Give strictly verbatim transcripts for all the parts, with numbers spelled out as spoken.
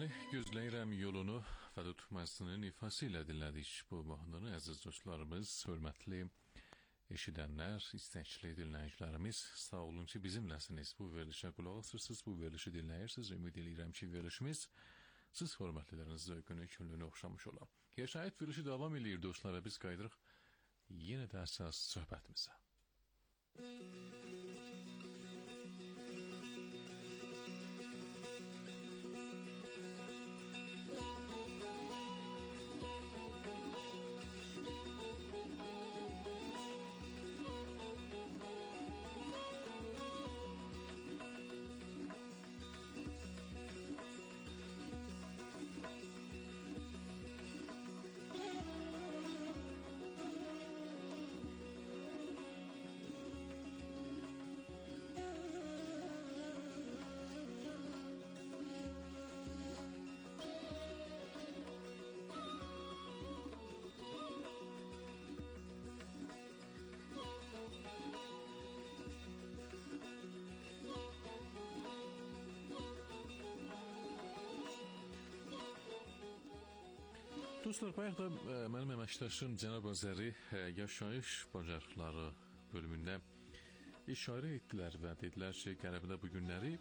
gözləyirəm yolunu və tutmasının ifası ilə dinlədik bu mahnını. Əziz dostlarımız, hörmətli eşidənlər, istəkli dinləyicilərimiz, sağ olun ki, bizimləsiniz. Bu verilişə qulaq asırsınız, bu verilişi dinləyirsiniz. Ümid edirəm ki, verilişimiz siz hörmətlilərinizə öykünü, könlünü oxşamış olar. Yaşayət verilişi davam edir dostlar və biz qaydırıq yenə də əsas söhbətimizə. Dostlar, bayaq da mənim əməkdaşım Cənab Azəri yaşayış bacarıqları bölümündə işarə etdilər və dedilər ki, Qərbdə bu günləri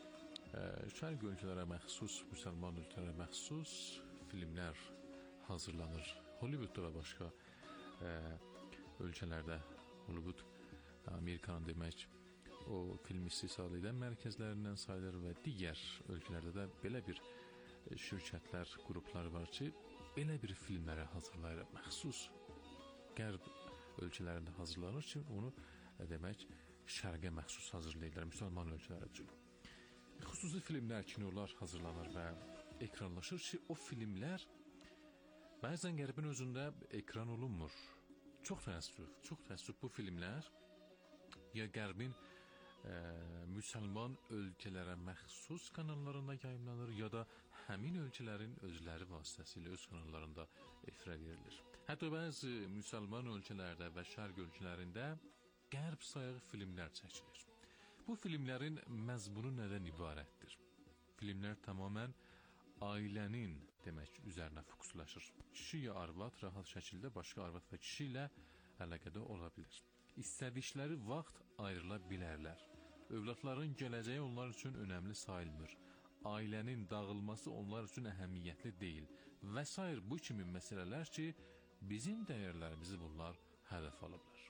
şərq ölkələrə məxsus, müsəlman ölkələrə məxsus filmlər hazırlanır. Hollywoodda və başqa ölkələrdə, Hollywood Amerikanın demək o film istehsal edən mərkəzlərindən sayılır və digər ölkələrdə də belə bir şirkətlər, qruplar var ki, belə bir filmlərə hazırlayır, məxsus qərb ölkələrində hazırlanır ki, onu demək şərqə məxsus hazırlayırlar, müsəlman ölkələri üçün. Xüsusi filmlər, kinolar hazırlanır və ekranlaşır ki, o filmlər bəzən qərbin özündə ekran olunmur. Çox təəssüf, çox təəssüf bu filmlər ya qərbin Ə, müsəlman ölkələrə məxsus kanallarında yayımlanır, ya da həmin ölkələrin özləri vasitəsilə öz kanallarında efirə verilir. Hətta bəzi müsəlman ölkələrdə və şərq ölkələrində qərb sayağı filmlər çəkilir. Bu filmlərin məzmunu nədən ibarətdir? Filmlər tamamən ailənin demək üzərinə fokuslaşır. Kişi ya arvad rahat şəkildə başqa arvad və kişi ilə əlaqədə ola bilir. İstədikləri vaxt ayrıla bilərlər. Övladların gələcəyi onlar üçün önəmli sayılmır. Ailənin dağılması onlar üçün əhəmiyyətli deyil. Və sair bu kimi məsələlər ki, bizim dəyərlərimizi bunlar hədəf alıblar.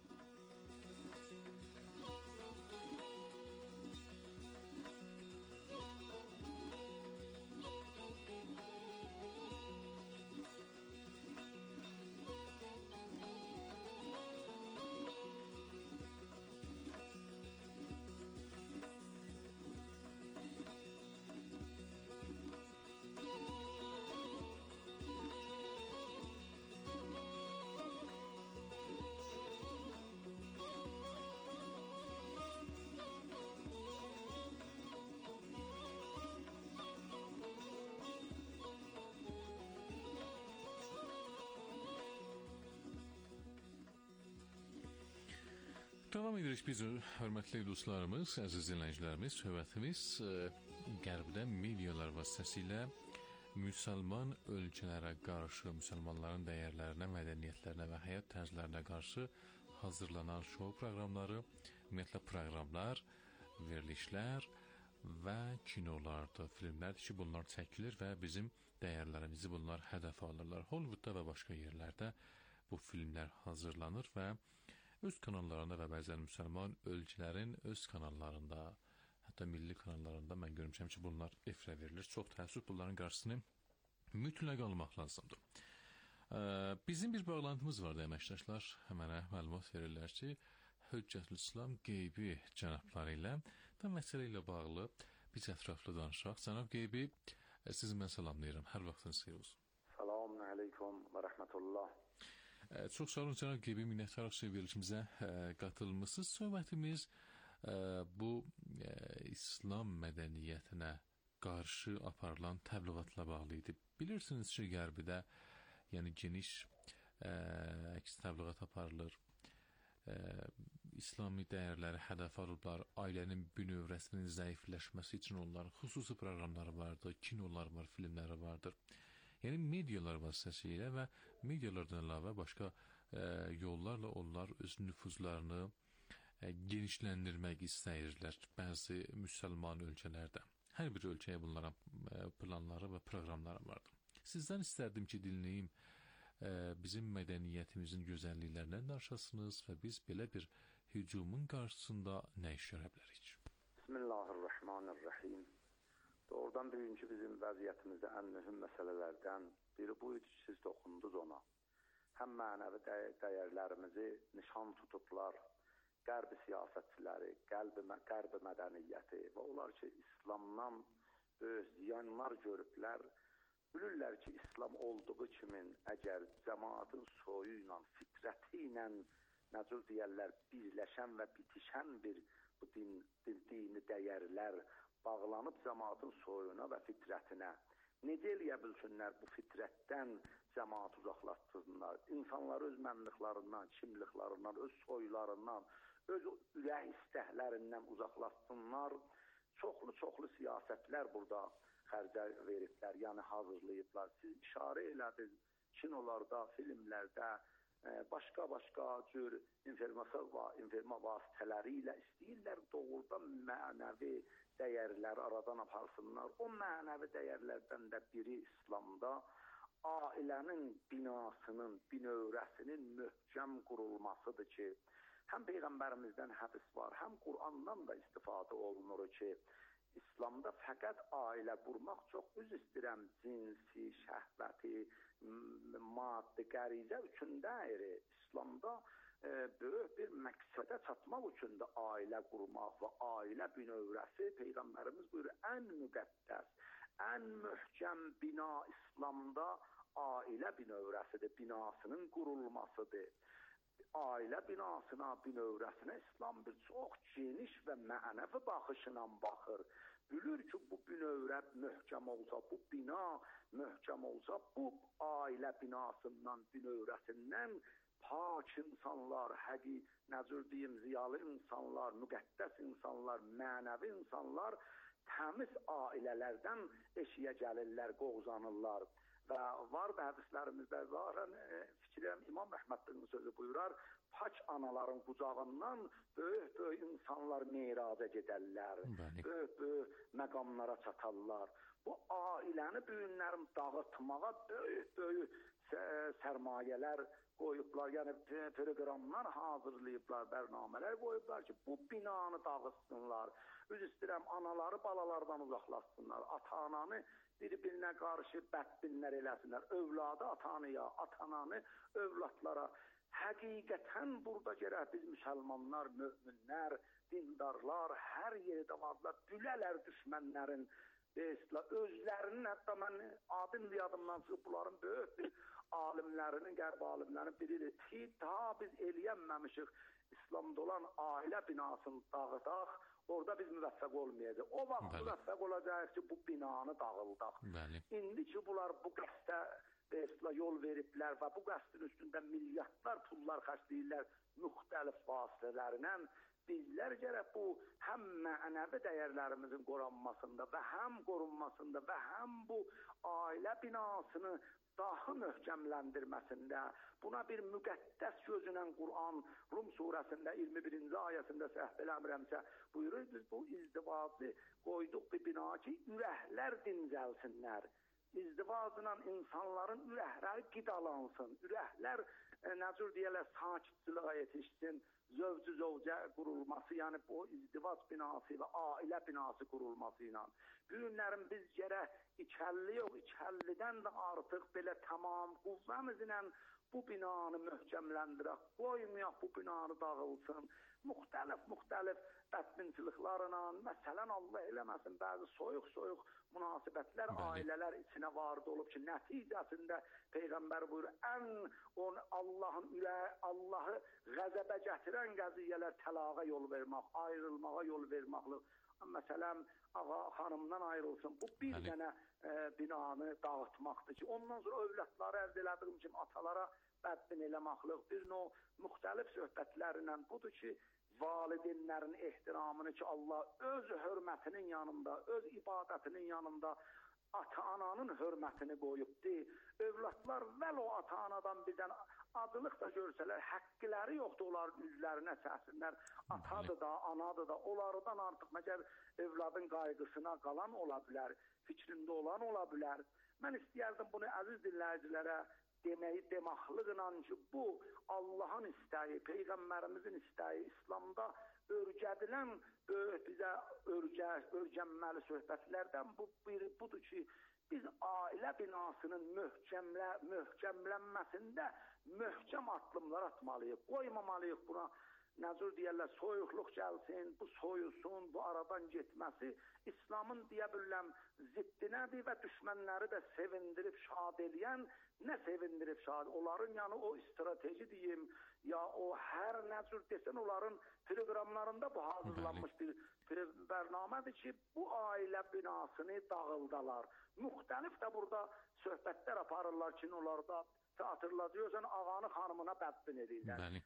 Davam edirik biz, hörmətli dostlarımız, əziz dinləyicilərimiz, söhbətimiz qərbdə medialar vasitəsilə müsəlman ölkələrə qarşı, müsəlmanların dəyərlərinə, mədəniyyətlərinə və həyat tərzlərinə qarşı hazırlanan şou proqramları, ümumiyyətlə proqramlar, verilişlər və kinolardır, filmlərdir ki, bunlar çəkilir və bizim dəyərlərimizi bunlar hədəf alırlar. Hollywoodda və başqa yerlərdə bu filmlər hazırlanır və öz kanallarında və bəzən müsəlman ölkələrin öz kanallarında, hətta milli kanallarında mən görmüşəm ki, bunlar efirə verilir. Çox təəssüf, bunların qarşısını mütləq almaq lazımdır. Ee, bizim bir bağlantımız vardı əməkdaşlar. Mənə məlumat verirlər ki, Hüccətülislam Qeybi cənabları ilə və məsələ ilə bağlı biz ətraflı danışaq. Cənab Qeybi, sizi mən salamlayıram. Hər vaxtınız xeyir olsun. Selamun aleyküm və rəhmətullah. Çox sağ olun Cənab Qeybi, minnətdarıq ki, verilişimizə qatılmışsınız. Söhbətimiz bu İslam mədəniyyətinə qarşı aparılan təbliğatla bağlı idi. Bilirsiniz ki, Qərbidə yəni geniş əks təbliğat aparılır. İslami dəyərləri hədəf alıblar, ailənin bünövrəsinin zəifləşməsi üçün onların xüsusi proqramları vardır, kinolar var, filmləri vardır. Yəni medialar vasitəsilə və medialardan əlavə başqa ə, yollarla onlar öz nüfuzlarını ə, genişləndirmək istəyirlər bəzi müsəlman ölkələrdə. Hər bir ölkəyə bunlara ə, planları və proqramları vardır. Sizdən istərdim ki, dinləyim ə, bizim mədəniyyətimizin gözəlliklərindən danışasınız və biz belə bir hücumun qarşısında nə iş görə bilərik? Bismillahirrahmanirrahim. Doğrudan bugünkü bizim vəziyyətimizdə ən mühüm məsələlərdən biri bu idi ki, siz toxundunuz ona. Həm mənəvi dəy dəyərlərimizi nişan tutublar, qərbi siyasətçiləri, qəlbi, qərbi mədəniyyəti və onlar ki, İslamdan böyük ziyanlar görüblər. Bilirlər ki, İslam olduğu kimin əgər cəmaatın soyu ilə, fitrəti ilə, necə deyərlər, birləşən və bitişən bir bu din, din, dini dəyərlər bağlanıb cəmaatın soyuna və fitrətinə. Necə eləyə bilsinlər bu fitrətdən cəmaat uzaqlaşdırsınlar? İnsanları öz mənliqlarından, kimliklərindən, öz soylarından, öz ürək istəklərindən uzaqlaşsınlar. Çoxlu-çoxlu siyasətlər burada xərcə veriblər, yəni hazırlayıblar. Siz işarə elədiniz kinolarda, filmlərdə, başqa-başqa cür informasiya vasitələri ilə istəyirlər doğrudan mənəvi dəyərləri aradan aparsınlar. O mənəvi dəyərlərdən də biri İslamda ailənin binasının, binövrəsinin möhkəm qurulmasıdır ki, həm Peyğəmbərimizdən hədis var, həm Qur'andan da istifadə olunur ki, İslamda fəqət ailə qurmaq çox, üz istəyirəm, cinsi, şəhvəti, maddi, qərizə üçün deyir. İslamda e, böyük bir məqsədə çatmaq üçün də ailə qurmaq və ailə binövrəsi Peyğəmbərimiz buyurur, ən müqəddəs, ən möhkəm bina İslamda ailə binövrəsidir, binasının qurulmasıdır. Ailə binasına, binövrəsinə İslam bir çox geniş və mənəvi baxışla baxır. Bilir ki, bu binövrə möhkəm olsa, bu bina möhkəm olsa, bu ailə binasından, binövrəsindən pak insanlar, həqi, necə deyim, ziyalı insanlar, müqəddəs insanlar, mənəvi insanlar təmiz ailələrdən eşiyə gəlirlər, qovzanırlar. Və var da hədislərimizdə zaten e, fikirəm İmam Əhmədin sözü buyurar, pak anaların qucağından böyük-böyük insanlar meyraca gedərlər, böyük-böyük məqamlara çatarlar. Bu ailəni büyünlərim dağıtmağa böyük-böyük sərmayələr qoyublar, yəni proqramlar hazırlayıblar, bərnamələr qoyublar ki, bu binanı dağıtsınlar. Üz istəyirəm, anaları balalardan uzaqlaşsınlar, ata-ananı bir-birinə qarşı bədbinlər eləsinlər, övladı ata-anaya, ata-ananı övladlara. Həqiqətən burada gərək biz müsəlmanlar, möminlər, dindarlar, hər yerdə varlar, bülələr düşmənlərin, özlərinin, hətta mən adın yadımdan çıxıb, bunların böyük bir alimlərinin, qərb alimlərinin biridir ki, daha biz eləyənməmişik İslamda olan ailə binasını dağıdaq, orada biz müvəffəq olmayacaq. O vaxt Bəli. müvəffəq olacaq ki, bu binanı dağıldaq. Bəli. İndi ki, bunlar bu qəsdə yol veriblər və bu qəsdin üstündə milyardlar pullar xərcləyirlər müxtəlif vasitələrlə, bizlər gərək bu həm mənəvi dəyərlərimizin qorunmasında və həm qorunmasında və həm bu ailə binasını daha möhkəmləndirməsində, buna bir müqəddəs gözünən Qur'an Rum surəsində iyirmi birinci ayəsində səhv eləmirəmsə buyurur, biz bu izdivacı qoyduq bir bina ki, ürəklər dincəlsinlər. İzdivacla insanların ürəkləri qidalansın, ürəklər e, necə deyərlər, sakitçiliyə yetişsin, zövcü zövcə qurulması, yəni bu izdivac binası və ailə binası qurulması ilə. Bu günlərin biz gərək ikəlli yox, ikəllidən də artıq belə tamam quvvəmizlə bu binanı möhkəmləndirək, qoymayaq bu binanı dağılsın. Müxtəlif-müxtəlif bədbinçiliklarla, məsələn, Allah eləməsin, bəzi soyuq-soyuq münasibətlər, Bəli. ailələr içinə vardı olub ki, nəticəsində Peyğəmbər buyurur, ən on Allahın ürəyi, Allahı qəzəbə gətirən qəziyyələr təlağa yol vermək, ayrılmağa yol verməkdir. Məsələn, ağa xanımdan ayrılsın, bu bir Bəli. dənə e, binanı dağıtmaqdır ki, ondan sonra övladları əldə elədiyim kimi atalara bədbin eləməklik, bir növ müxtəlif söhbətlərlə budur ki, valideynlərin ehtiramını ki, Allah öz hörmətinin yanında, öz ibadətinin yanında ata-ananın hörmətini qoyubdur. Övladlar vəl o ata-anadan birdən adılıq da görsələr, həqqləri yoxdur onların üzlərinə çəksinlər. Atadır da, anadır da, onlardan artıq məgər övladın qayğısına qalan ola bilər, fikrində olan ola bilər. Mən istəyərdim bunu əziz dinləyicilərə deməyi demaqlıqla ki, bu Allahın istəyi, Peyğəmbərimizin istəyi, İslamda örgədilən bizə örgə, örgənməli söhbətlərdən bu biri budur ki, biz ailə binasının möhkəmlə, möhkəmlənməsində möhkəm addımlar atmalıyıq. Qoymamalıyıq buna, nəzir deyərlər, soyuqluq gəlsin, bu soyusun, bu aradan getməsi İslamın deyə biləm ziddinədir və düşmənləri də sevindirib şad eləyən, nə sevindirib şad, onların yəni o strateji deyim, ya o hər nəzir desən onların proqramlarında bu hazırlanmış bir bərnamədir ki, bu ailə binasını dağıldalar. Müxtəlif də burada söhbətlər aparırlar ki, onlarda hatırladıyorsan ağanı xanımına bəddin edirlər.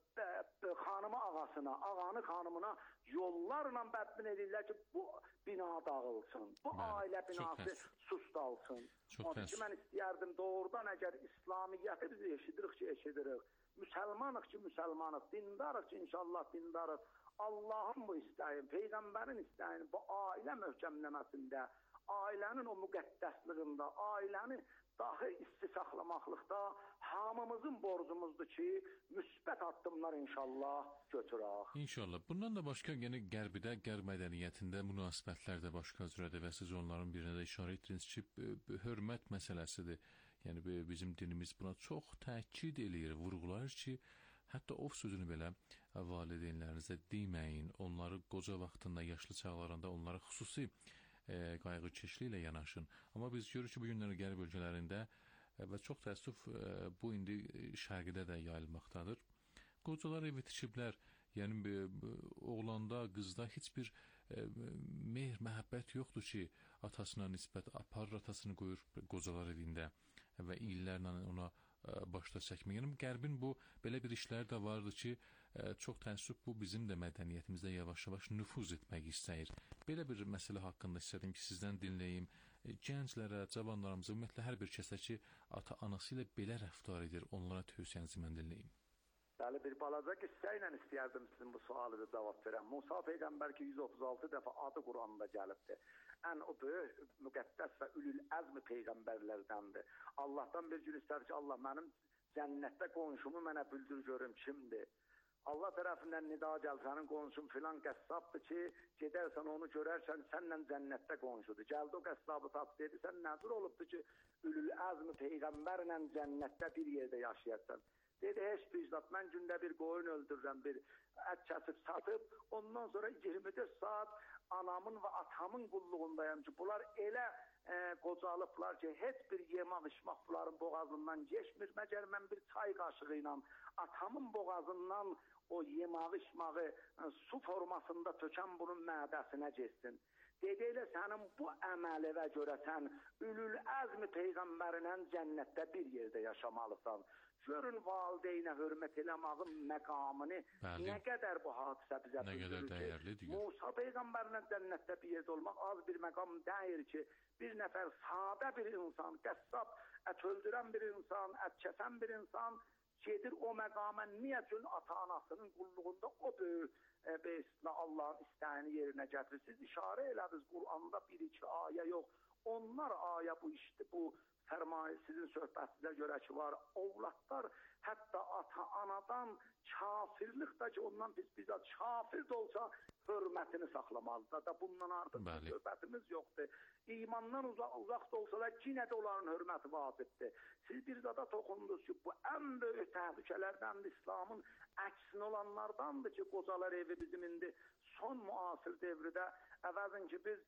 Xanımı ağasına, ağanı xanımına yollarla bəddin edirlər ki, bu bina dağılsın, bu Bəli. ailə binası susdalsın. Onun ki, mən istəyərdim doğrudan əgər İslamiyyəti biz eşidirik ki, eşidirik, müsəlmanıq ki, müsəlmanıq, dindarıq ki, inşallah dindarıq. Allahın bu istəyin, Peyğəmbərin istəyin bu ailə möhkəmləməsində, ailənin o müqəddəsliyində, ailəni dahi isti saxlamaqlıqda hamımızın borcumuzdur ki, müsbət addımlar inşallah götürək. İnşallah. Bundan da başqa yəni Qərbidə, Qərb mədəniyyətində münasibətlər də başqa cürədir və siz onların birinə də işarə etdiniz ki, hörmət məsələsidir. Yəni bizim dinimiz buna çox təkid eləyir, vurğulayır ki, hətta of sözünü belə valideynlərinizə deməyin, onları qoca vaxtında, yaşlı çağlarında onlara xüsusi E, qayğı keşli ilə yanaşın. Amma biz görürük ki, bu günləri qərb bölgələrində e, və çox təəssüf e, bu indi şərqdə də yayılmaqdadır. Qocalar evi tikiblər, yəni e, oğlanda, qızda heç bir e, mehr, məhəbbət yoxdur ki, atasına nisbət aparır, atasını qoyur qocalar evində və illərlə ona e, başda çəkmək. Yəni qərbin bu belə bir işləri də vardır ki, e, çox təəssüf bu bizim də mədəniyyətimizdə yavaş-yavaş nüfuz etmək istəyir. Belə bir məsələ haqqında istədim ki, sizdən dinləyim. E, gənclərə, cavanlarımıza, ümumiyyətlə hər bir kəsə ki, ata-anası ilə belə rəftar edir, onlara tövsiyənizi mən dinləyim. Bəli, bir balaca qissə ilə istəyərdim sizin bu sualı da cavab verəm. Musa Peyğəmbər ki, yüz otuz altı dəfə adı Quranda gəlibdir. Ən o böyük, müqəddəs və ülül əzmi peyğəmbərlərdəndir. Allahdan bir gün istər ki, Allah mənim cənnətdə qonşumu mənə bildir görüm kimdir. Allah tərəfindən nida gəl, sənin qonşun filan qəssabdır ki, gedərsən onu görərsən, sənlə cənnətdə qonşudur. Gəldi o qəssabı tap dedi, sən nəzir olubdur ki, ülül əzmi peyğəmbərlə cənnətdə bir yerdə yaşayarsan. Dedi, heç bir zat, mən gündə bir qoyun öldürürəm, bir ət kəsib satıb, ondan sonra iyirmi dörd saat anamın və atamın qulluğundayım ki, bunlar elə e, qocalıblar ki, heç bir yemək içmək bunların boğazından geçmir. Məgər mən bir çay qaşığı ilə atamın boğazından o yemək içməyi e, su formasında tökən bunun mədəsinə geçsin. Dedi, elə sənin bu əmələ görə sən ülül əzmi peyğəmbərinlə cənnətdə bir yerdə yaşamalısan. Görün valideynə hörmət eləmağın məqamını, Bəli. nə qədər bu hadisə bizə bildirir ki, Musa Peyğəmbərlə cənnətdə bir yerdə olmaq az bir məqam deyir ki, bir nəfər sadə bir insan, qəssab, ət öldürən bir insan, ət kəsən bir insan gedir o məqama niyə üçün ata-anasının qulluğunda o böyük e, beyslə Allahın istəyini yerinə gətirir. Siz işarə elədiniz Qur'anda bir-iki ayə yox, onlar ayə bu işdir, bu fərmayı sizin söhbətinizə görə ki var, ovlatlar hətta ata-anadan kafirlik da ki ondan biz bizə kafir də olsa hörmətini saxlamalıdır da bundan artıq Bəli. söhbətimiz yoxdur. İmandan uzaq, uzaq da olsa da yenə də onların hörməti vacibdir. Siz bir zada toxundunuz ki bu ən böyük təhlükələrdən İslamın əksinə olanlardandır ki qocalar evi bizim indi son müasir devrdə əvəzin ki biz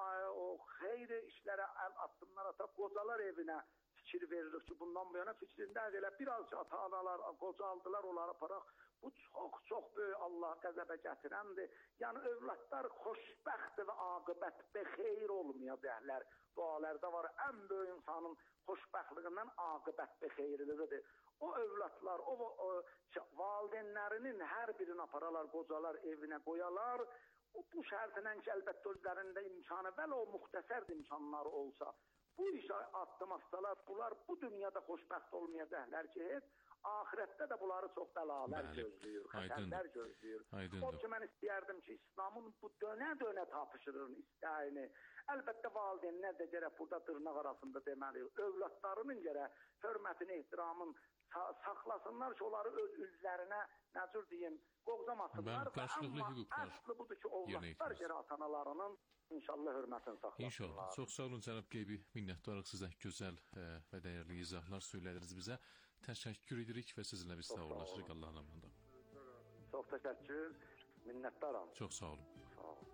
o xeyri işlərə əl addımlar ataq, qocalar evinə fikir veririk ki, bundan bu yana fikrində elə biraz ata-analar qocaldılar, onları aparaq. Bu çox-çox böyük Allah qəzəbə gətirəndir. Yəni, övladlar xoşbəxtdir və aqibət bexeyr olmayacaqlar. Dualarda var, ən böyük insan insanın xoşbəxtliyindən aqibətli xeyirlidir. O övladlar, o, o valideynlərinin hər birini aparalar, qocalar evinə qoyalar. O, bu şərtindən ki, əlbəttə özlərində imkanı, vələ o müxtəsər imkanları olsa, bu işə addım atsalar, bunlar bu dünyada xoşbəxt olmayacaqlar ki, heç ahirətdə də bunları çox bəlalar gözləyir, xətərlər gözləyir. O ki, mən istəyərdim ki, İslamın bu dönə-dönə tapışırır istəyini. Əlbəttə valideynlər də gərək burada dırnaq arasında deməli, övladlarının gərək hörmətini, ehtiramın saxlasınlar ki, onları öz üzlərinə, nəcür deyim, qovzamasınlar. Amma əsli budur ki, ovladlar gərək atanalarının İnşallah hörmətini saxlasınlar. İnşallah. Çox sağ olun cənab Qeybi. Minnətdarıq sizə gözəl və dəyərli izahlar söylədiniz bizə. Təşəkkür edirik və sizinlə biz sağollaşırıq Allahın amında. Çox təşəkkür. Minnətdaram. Çox sağ olun. Sağ olun.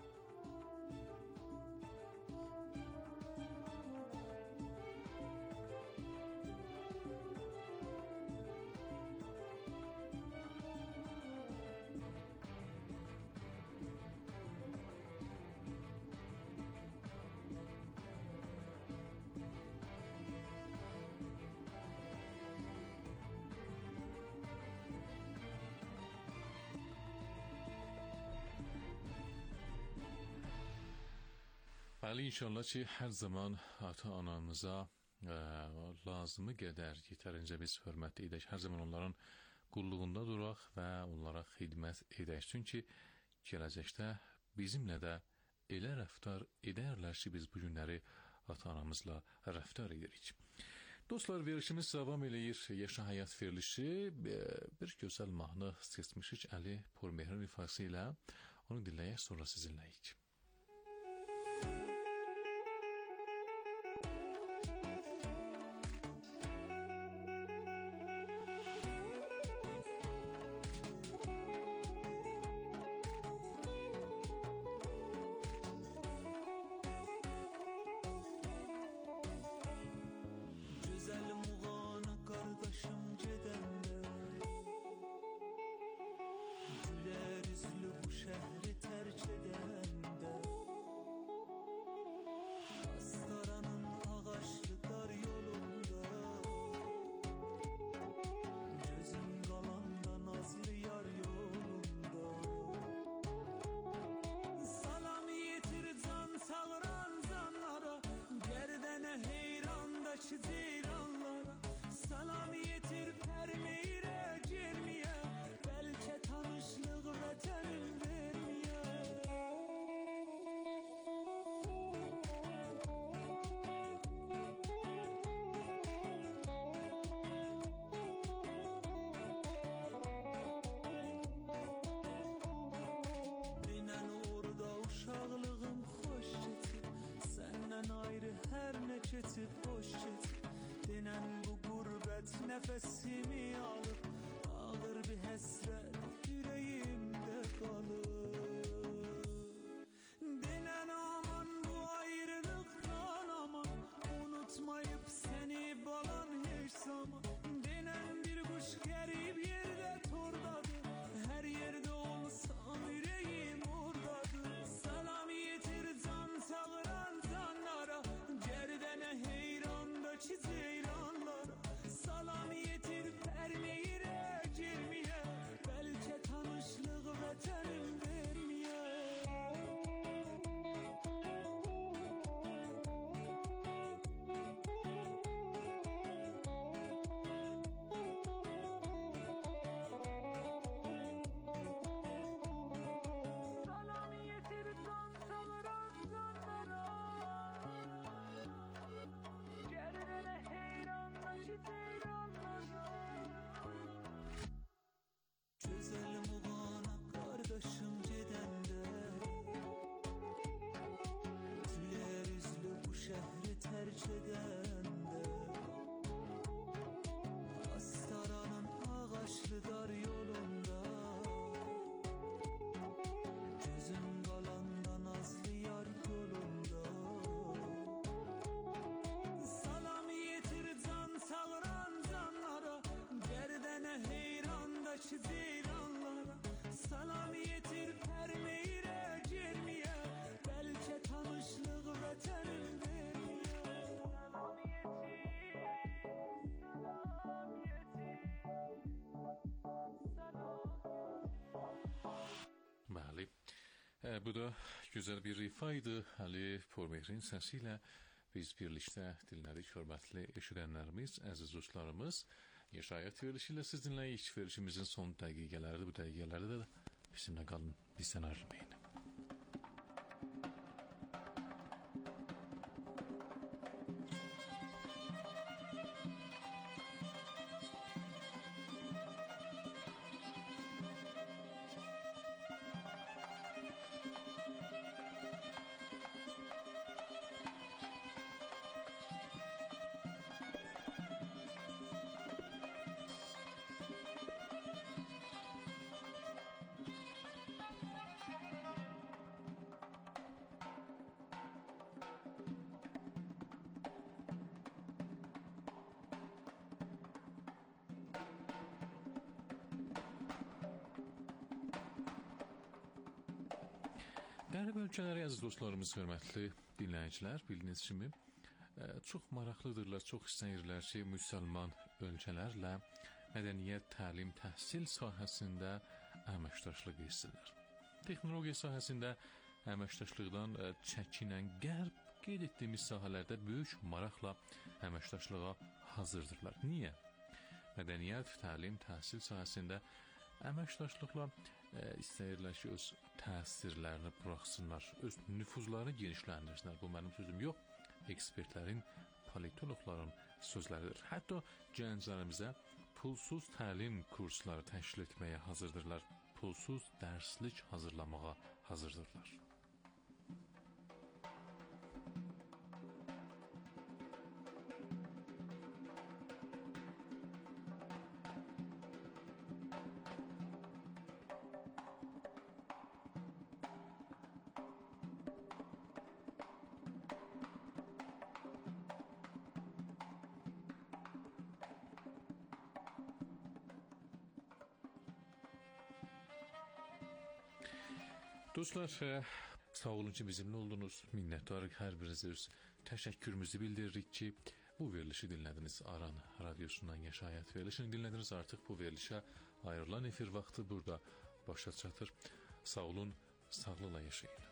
Bəli, inşallah ki, hər zaman ata-anamıza ə, lazımı qədər yetərincə biz hörmət edək. Hər zaman onların qulluğunda duraq və onlara xidmət edək. Çünki gələcəkdə bizimlə də elə rəftar edərlər ki, biz bu günləri ata-anamızla rəftar edirik. Dostlar, verilişimiz davam eləyir. Yaşa həyat verilişi bir gözəl mahnı seçmişik Əli Purmehrin ifası ilə. Onu dinləyək, sonra sizinləyik. Keçib boş keçib denən bu qürbət nəfəsimi alıb ağır bir həsrət ürəyimdə qalıb denən aman bu ayrılıqdan aman unutmayıb səni balan heç zaman denən bir quş qərib yerdə tordadır hər yerdə olsam ürəyim ordadır salam yetir can sağıran canlara Heyrandakı ceylanlara salam yetir pərmeyirə girməyə bəlkə Bu da gözəl bir ifa idi. Ali Pormehrin səsi ilə biz birlikdə dinlədik, hörmətli eşidənlərimiz, əziz dostlarımız. Yaşayət verilişi ilə siz dinləyik. Verilişimizin son dəqiqələrdir. Bu dəqiqələrdə də bizimlə qalın, bizdən ayrılmayın. Qərb ölkələri, əziz dostlarımız, hörmətli dinləyicilər, bildiyiniz kimi çox maraqlıdırlar, çox istəyirlər ki, müsəlman ölkələrlə mədəniyyət, təlim, təhsil sahəsində əməkdaşlıq etsinlər. Texnologiya sahəsində əməkdaşlıqdan çəkinən Qərb qeyd etdiyimiz sahələrdə böyük maraqla əməkdaşlığa hazırdırlar. Niyə? Mədəniyyət, təlim, təhsil sahəsində əməkdaşlıqla e, istəyirlər ki, öz təsirlərini buraxsınlar, öz nüfuzlarını genişləndirsinlər. Bu mənim sözüm yox, ekspertlərin, politologların sözləridir. Hətta gənclərimizə pulsuz təlim kursları təşkil etməyə hazırdırlar, pulsuz dərslik hazırlamağa hazırdırlar. Dostlar, sağ olun ki, bizimlə oldunuz. Minnətdarıq, hər birinizə öz təşəkkürümüzü bildiririk ki, bu verilişi dinlədiniz. Aran radiosundan Yaşayət verilişini dinlədiniz. Artıq bu verilişə ayrılan efir vaxtı burada başa çatır. Sağ olun, sağlıqla yaşayın.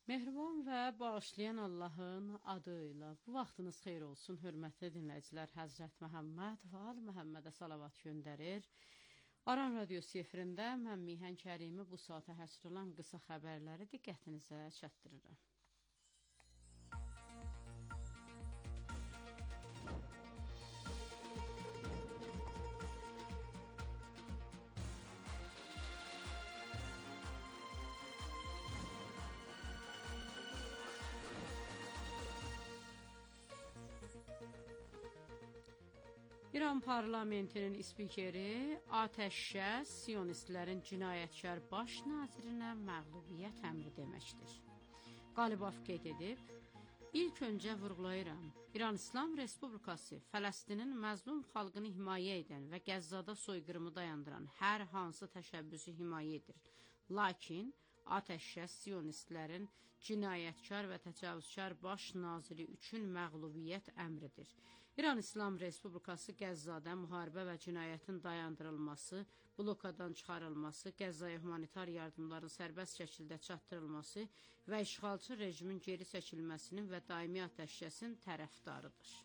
Mehriban və bağışlayan Allahın adıyla bu vaxtınız xeyir olsun, hörmətli dinləyicilər. Həzrət Məhəmməd və Ali Məhəmmədə salavat göndərir. Aran Radiosu efirində mən Mihan Kərimi bu saata həsr olan qısa xəbərləri diqqətinizə çatdırıram. İran parlamentinin spikeri atəşkəs Siyonistlərin cinayətkar baş nazirinə məğlubiyyət əmri deməkdir. Qalibov qeyd edib, ilk öncə vurğulayıram, İran İslam Respublikası Fələstinin məzlum xalqını himayə edən və Qəzzada soyqırımı dayandıran hər hansı təşəbbüsü himayə edir. Lakin atəşkəs Siyonistlərin cinayətkar və təcavüzkar baş naziri üçün məğlubiyyət əmridir. İran İslam Respublikası Qəzzada müharibə və cinayətin dayandırılması, blokadan çıxarılması, Qəzzaya humanitar yardımların sərbəst şəkildə çatdırılması və işğalçı rejimin geri çəkilməsinin və daimi atəşkəsin tərəfdarıdır.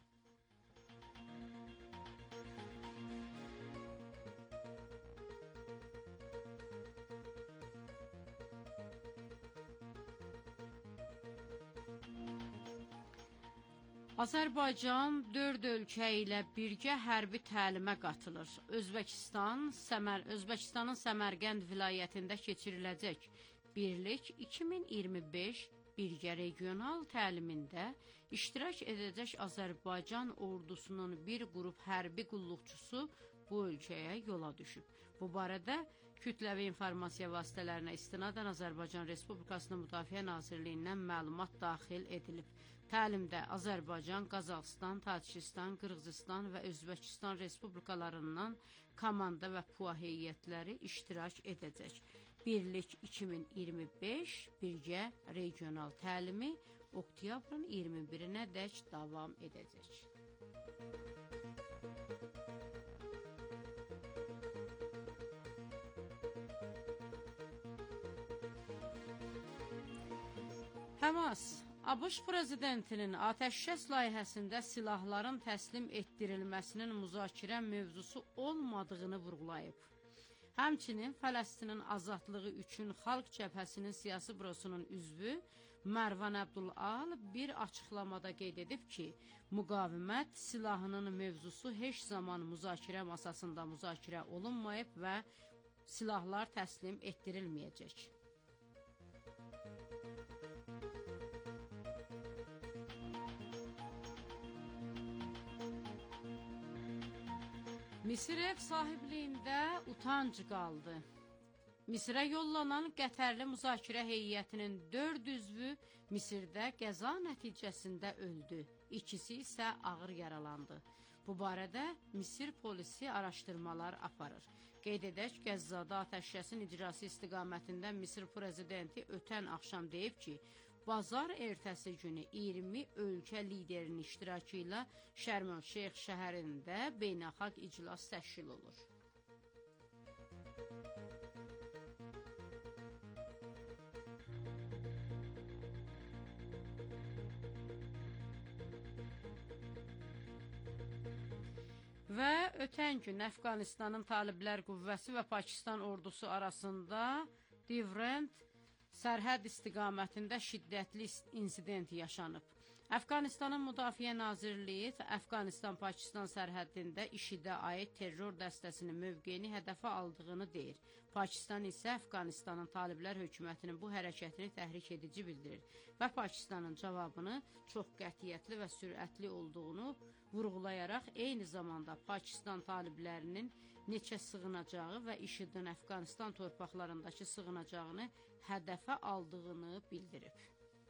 Azərbaycan dörd ölkə ilə birgə hərbi təlimə qatılır. Özbəkistan, Səmər, Özbəkistanın Səmərqənd vilayətində keçiriləcək Birlik iki min iyirmi beş birgə regional təlimində iştirak edəcək Azərbaycan ordusunun bir qrup hərbi qulluqçusu bu ölkəyə yola düşüb. Bu barədə kütləvi informasiya vasitələrinə istinadən Azərbaycan Respublikasının Müdafiə Nazirliyindən məlumat daxil edilib. Təlimdə Azərbaycan, Qazaxıstan, Tacikistan, Qırğızistan və Özbəkistan respublikalarından komanda və P U A heyətləri iştirak edəcək. Birlik iki min iyirmi beş birgə regional təlimi oktyabrın iyirmi birinə dək davam edəcək. Həmas ABŞ prezidentinin atəşkəs layihəsində silahların təslim etdirilməsinin müzakirə mövzusu olmadığını vurğulayıb. Həmçinin Fələstinin azadlığı üçün Xalq Cəbhəsinin siyasi bürosunun üzvü Mərvan Əbdüləl bir açıqlamada qeyd edib ki, müqavimət silahının mövzusu heç zaman müzakirə masasında müzakirə olunmayıb və silahlar təslim etdirilməyəcək. Misir ev sahibliyində utanc qaldı. Misirə yollanan Qətərli müzakirə heyətinin dörd üzvü Misirdə qəza nəticəsində öldü. İkisi isə ağır yaralandı. Bu barədə Misir polisi araşdırmalar aparır. Qeyd edək, Qəzzada atəşkəsin icrası istiqamətində Misir prezidenti ötən axşam deyib ki, bazar ertəsi günü iyirmi ölkə liderinin iştirakı ilə Şərm-el-Şeyx şəhərində beynəlxalq iclas təşkil olur. Və ötən gün Əfqanistanın Taliblər qüvvəsi və Pakistan ordusu arasında Divrend sərhəd istiqamətində şiddətli insident yaşanıb. Əfqanistanın Müdafiə Nazirliyi Əfqanistan-Pakistan sərhəddində IŞİD-ə aid terror dəstəsinin mövqeyini hədəfə aldığını deyir. Pakistan isə Əfqanistanın Taliblər hökumətinin bu hərəkətini təhrik edici bildirir və Pakistanın cavabını çox qətiyyətli və sürətli olduğunu vurğulayaraq eyni zamanda Pakistan taliblərinin neçə sığınacağı və IŞİD-in Əfqanistan torpaqlarındakı sığınacağını hədəfə aldığını bildirib.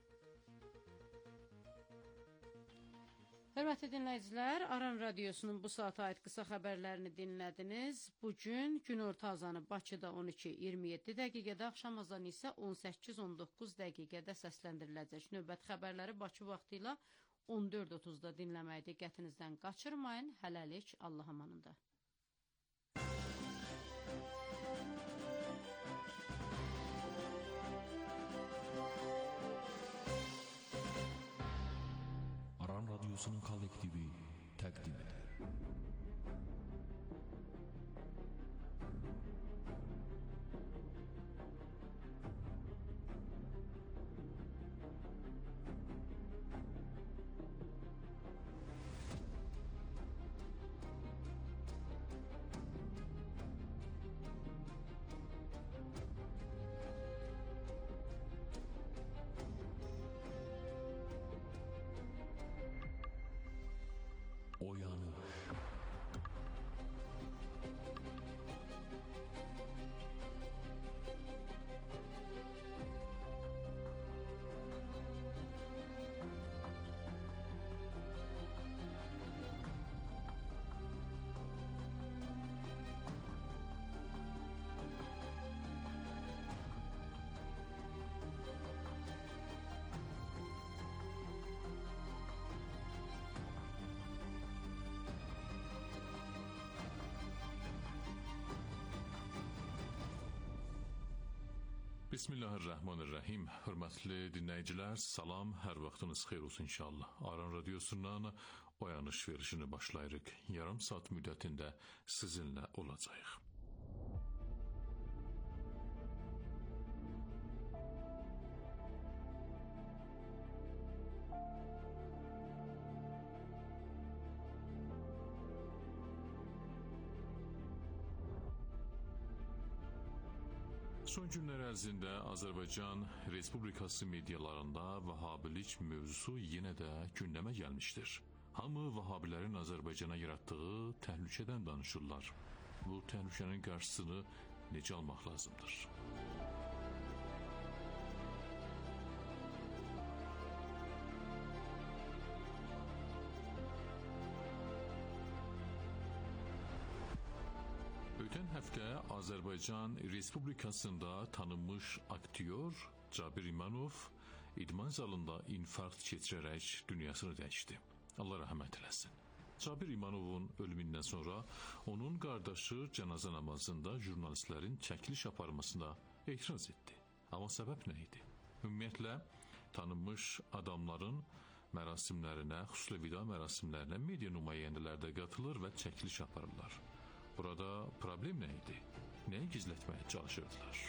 Hörmətli dinləyicilər, Aran Radiosunun bu saata aid qısa xəbərlərini dinlədiniz. Bugün günorta azanı Bakıda on iki iyirmi yeddi dəqiqədə, axşam azanı isə on səkkiz on doqquz dəqiqədə səsləndiriləcək. Növbət xəbərləri Bakı vaxtı ilə on dörd otuzda dinləməyi diqqətinizdən qaçırmayın. Hələlik, Allah amanında. Radyosu'nun kollektivi təqdim edir. Oyanış. Bismillahirrahmanirrahim. Hörmətli dinləyicilər, salam, hər vaxtınız xeyir olsun inşallah. Aran Radyosu'ndan oyanış verişini başlayırıq. Yarım saat müddətində sizinlə olacağıq. Son günlər ərzində Azərbaycan Respublikası medialarında vahabilik mövzusu yenə də gündəmə gəlmişdir. Hamı vahabilərin Azərbaycana yarattığı təhlükədən danışırlar. Bu təhlükənin qarşısını necə almaq lazımdır? Ötən həftə Azərbaycan Respublikasında tanınmış aktyor Cabir İmanov idman zalında infarkt keçirərək dünyasını dəyişdi. Allah rəhmət eləsin. Cabir İmanovun ölümündən sonra onun qardaşı cənazə namazında jurnalistlərin çəkiliş aparmasına etiraz etdi. Amma səbəb nə idi? Ümumiyyətlə, tanınmış adamların mərasimlərinə, xüsusilə vida mərasimlərinə media nümayəndələr də qatılır və çəkiliş aparırlar. Burada problem nə idi? Nəyi gizlətməyə çalışırdılar?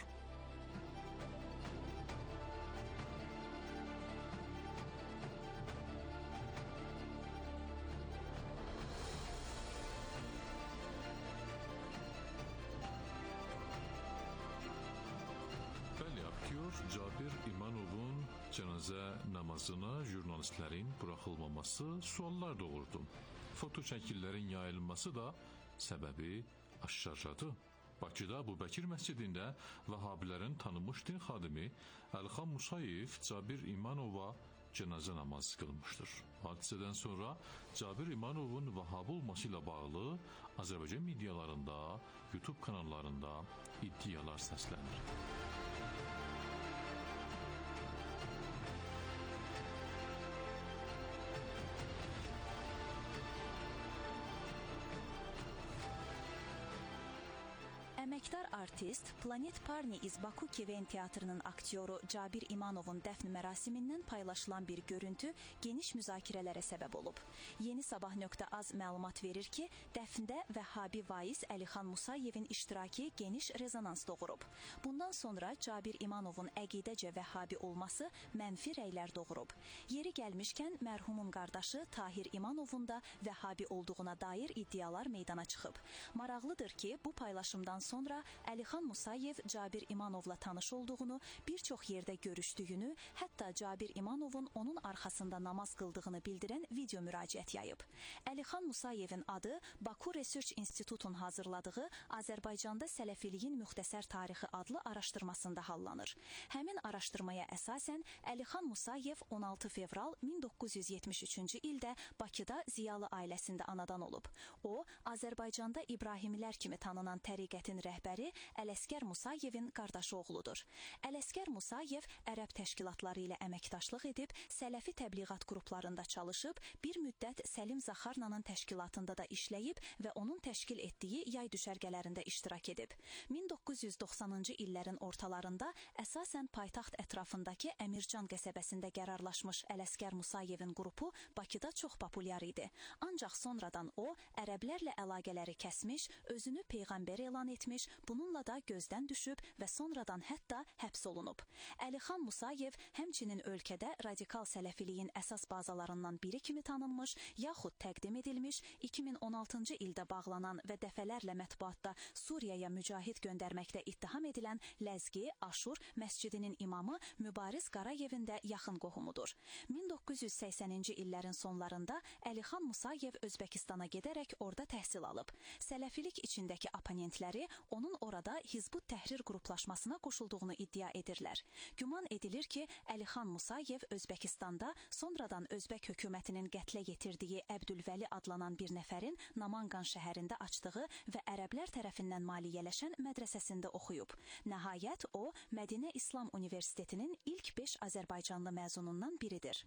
Bəli, aktyor Cabir İmanovun cənazə namazına jurnalistlərin buraxılmaması suallar doğurdu. Foto şəkillərin yayılması da səbəbi aşkarladı. Bakıda Əbu Bəkir məscidində Vahabilərin tanınmış din xadimi Əlixan Musayev Cabir İmanova cənazə namazı qılmışdır. Hadisədən sonra Cabir İmanovun Vahabi olması ilə bağlı Azərbaycan medialarında, YouTube kanallarında iddialar səslənir. Əməkdar artist Planet Parni iz Baku Keven teatrının aktyoru Cabir İmanovun dəfn mərasimindən paylaşılan bir görüntü geniş müzakirələrə səbəb olub. Yeni Sabah nöqtə az məlumat verir ki, dəfndə Vəhhabi vaiz Əlixan Musayevin iştirakı geniş rezonans doğurub. Bundan sonra Cabir İmanovun əqidəcə Vəhhabi olması mənfi rəylər doğurub. Yeri gəlmişkən mərhumun qardaşı Tahir İmanovun da Vəhhabi olduğuna dair iddialar meydana çıxıb. Maraqlıdır ki, bu paylaşımdan sonra Sonra Əlixan Musayev Cabir İmanovla tanış olduğunu, bir çox yerdə görüşdüyünü, hətta Cabir İmanovun onun arxasında namaz qıldığını bildirən video müraciət yayıb. Əlixan Musayevin adı Baku Research Institute'un hazırladığı Azərbaycanda Sələfiliyin müxtəsər tarixi adlı araşdırmasında hallanır. Həmin araşdırmaya əsasən Əlixan Musayev on altı fevral min doqquz yüz yetmiş üçüncü ildə Bakıda Ziyalı ailəsində anadan olub. O, Azərbaycanda İbrahimlər kimi tanınan təriqətin rəhbəri Ələsgər Musayevin qardaşı oğludur. Ələsgər Musayev ərəb təşkilatları ilə əməkdaşlıq edib, sələfi təbliğat qruplarında çalışıb, bir müddət Səlim Zaxarnanın təşkilatında da işləyib və onun təşkil etdiyi yay düşərgələrində iştirak edib. min doqquz yüz doxsanıncı illərin ortalarında əsasən paytaxt ətrafındakı Əmircan qəsəbəsində qərarlaşmış Ələsgər Musayevin qrupu Bakıda çox populyar idi. Ancaq sonradan o, ərəblərlə əlaqələri kəsmiş, özünü peyğəmbər elan etmiş, bununla da gözdən düşüb və sonradan hətta həbs olunub. Əlixan Musayev həmçinin ölkədə radikal sələfiliyin əsas bazalarından biri kimi tanınmış, yaxud təqdim edilmiş, iki min on altıncı ildə bağlanan və dəfələrlə mətbuatda Suriyaya mücahid göndərməkdə ittiham edilən Ləzgi, Aşur məscidinin imamı Mübariz Qarayevin də yaxın qohumudur. min doqquz yüz səksəninci illərin sonlarında Əlixan Musayev Özbəkistana gedərək orada təhsil alıb. Sələfilik içindəki oponentləri onun orada Hizbut Təhrir qruplaşmasına qoşulduğunu iddia edirlər. Güman edilir ki, Əlixan Musayev Özbəkistanda sonradan Özbək hökumətinin qətlə yetirdiyi Əbdülvəli adlanan bir nəfərin Namanqan şəhərində açdığı və ərəblər tərəfindən maliyyələşən mədrəsəsində oxuyub. Nəhayət, o, Mədinə İslam Universitetinin ilk beş Azərbaycanlı məzunundan biridir.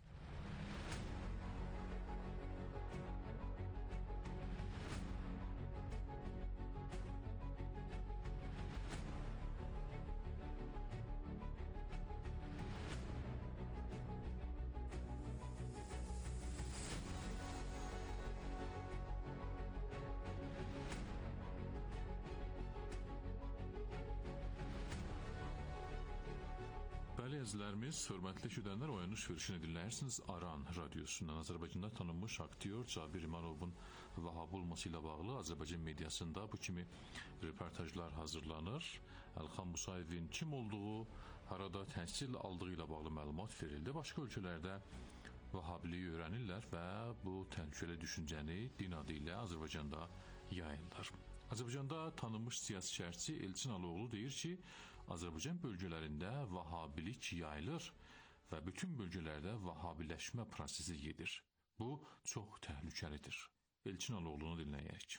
Bəli, əzizlərimiz, hörmətli şüdənlər, oyanış verişini dinləyirsiniz Aran radiosundan. Azərbaycanda tanınmış aktyor Cabir İmanovun vahab olması ilə bağlı Azərbaycan mediasında bu kimi reportajlar hazırlanır. Əlixan Musayevin kim olduğu, harada təhsil aldığı ilə bağlı məlumat verildi. Başqa ölkələrdə vahabiliyi öyrənirlər və bu təhlükəli düşüncəni din adı ilə Azərbaycanda yayırlar. Azərbaycanda tanınmış siyasi şərhçi Elçin Aloğlu deyir ki, Azərbaycan bölgələrində vahabilik yayılır və bütün bölgələrdə vahabiləşmə prosesi gedir. Bu çox təhlükəlidir. Elçin Aloğlu'nu dinləyək.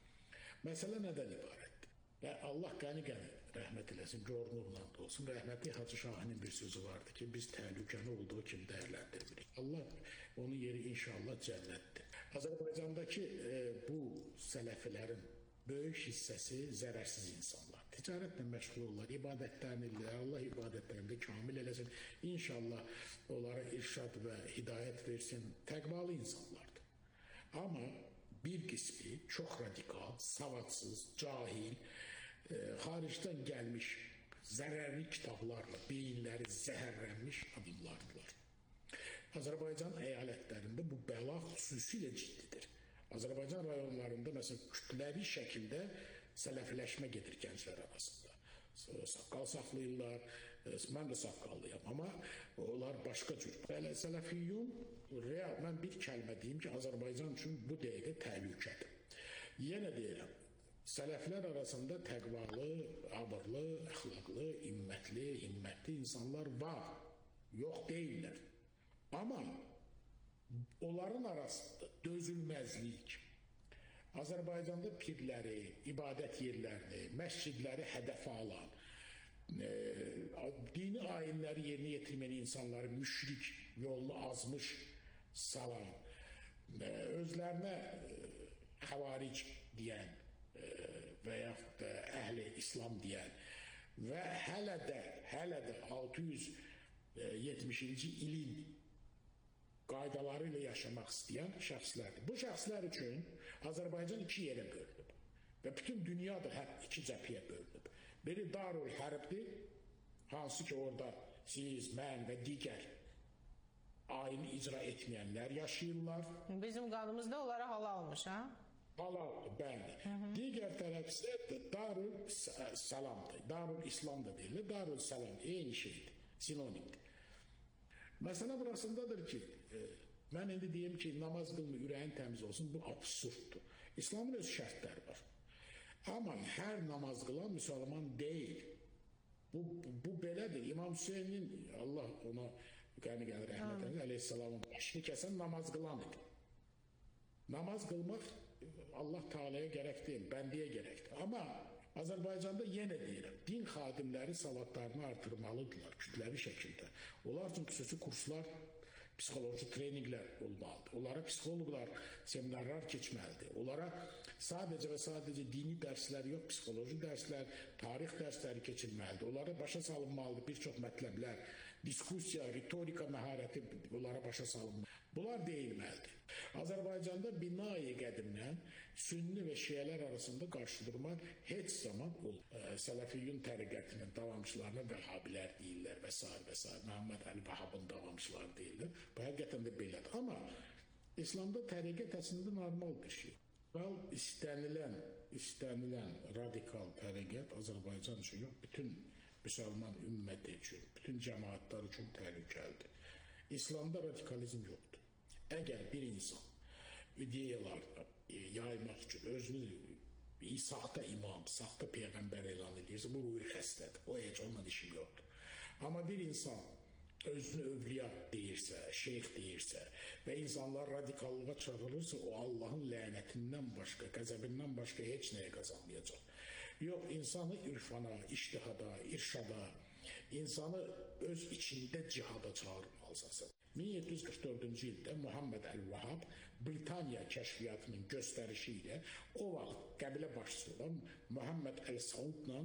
Məsələ nədən ibarətdir? Və Allah qəni-qəni rəhmət eləsin, görünürlə də olsun. Rəhmətli Hacı Şahinin bir sözü vardı ki, biz təhlükəni olduğu kimi dəyərləndirmirik. Allah onun yeri inşallah cənnətdir. Azərbaycandakı e, bu sələfilərin böyük hissəsi zərərsiz insanlar. Ticarətlə məşğul olurlar, ibadətlərini edirlər, Allah ibadətlərində kamil eləsin. İnşallah onlara irşad və hidayət versin, təqvalı insanlardır. Amma bir qismi çox radikal, savadsız, cahil, e, xaricdən gəlmiş zərərli kitablarla beyinləri zəhərlənmiş adamlardılar. Azərbaycan əyalətlərində bu bəla xüsusilə ciddidir. Azərbaycan rayonlarında məsələn kütləvi şəkildə sələfiləşmə gedir gənclər arasında. Saqqal saxlayırlar, mən də saqqallıyam, amma onlar başqa cür. Bəli, sələfiyyun, real, mən bir kəlmə deyim ki, Azərbaycan üçün bu dəqiqə təhlükədir. Yenə deyirəm, sələflər arasında təqvalı, abırlı, əxlaqlı, immətli, himmətli insanlar var, yox deyirlər. Amma onların arasında dözülməzlik, Azərbaycanda pirləri, ibadət yerlərini, məscidləri hədəfə alan, e, dini ayinləri yerinə yetirməyən insanları müşrik, yolunu azmış salan, e, özlərinə e, xavaric deyən e, və yaxud da əhl-i İslam deyən və hələ də, hələ də altı yüz yetmişinci ilin qaydaları ilə yaşamaq istəyən şəxslərdir. Bu şəxslər üçün Azərbaycan iki yerə bölünüb və bütün dünya da həm iki cəbhəyə bölünüb. Biri Darul Hərbdir, hansı ki orada siz, mən və digər ayini icra etməyənlər yaşayırlar. Bizim qanımızda onlara halalmış, ha? Halaldır, bəli. Hı -hı. Digər tərəf isə Darul Salamdır. Darul İslam da deyilir, Darul Salam eyni şeydir, sinonimdir. Məsələ burasındadır ki, e, mən indi deyim ki, namaz qılma, ürəyin təmiz olsun, bu absurddur. İslamın öz şərtləri var. Amma hər namaz qılan müsəlman deyil. Bu, bu, bu belədir. İmam Hüseynin, Allah ona qəni-qəni rəhmət eləsin, əleyhissalamın başını kəsən namaz qılan idi. Namaz qılmaq Allah Teala'ya gərək deyil, bəndiyə gərəkdir. Amma Azərbaycanda yenə deyirəm, din xadimləri savadlarını artırmalıdırlar kütləvi şəkildə. Onlar üçün xüsusi kurslar, psixoloji treninqlər olmalıdır. Onlara psixoloqlar, seminarlar keçməlidir. Onlara sadəcə və sadəcə dini dərslər yox, psixoloji dərslər, tarix dərsləri keçilməlidir. Onlara başa salınmalıdır bir çox mətləblər, diskusiya, ritorika məharəti onlara başa salınmalıdır. Bunlar deyilməlidir. Azərbaycanda bina-i qədimdən sünni və şiələr arasında qarşıdurma heç zaman olmur. Sələfiyyun təriqətinin davamçılarına vəhabilər deyirlər və s. və s. Məhəmməd Əli Vəhabın davamçıları deyirlər. Bu həqiqətən də belədir. Amma İslamda təriqət əslində normal bir şey. Val istənilən, istənilən radikal təriqət Azərbaycan üçün yox, bütün müsəlman ümməti üçün, bütün cəmaatlar üçün təhlükəlidir. İslamda radikalizm yoxdur. Əgər bir insan ideyalar yaymaq üçün özünü saxta imam, saxta peyğəmbər elan edirsə, bu ruhi xəstədir. O heç onunla işi yoxdur. Amma bir insan özünü övliya deyirsə, şeyx deyirsə və insanlar radikallığa çağırırsa, o Allahın lənətindən başqa, qəzəbindən başqa heç nəyə qazanmayacaq. Yox, insanı irfana, iştihada, irşada, insanı öz içində cihada çağırmalısan. min yeddi yüz qırx dördüncü ildə Muhammed Əl-Vahab Britaniya kəşfiyyatının göstərişi ilə o vaxt qəbilə başçısı olan Muhammed Əl-Saudla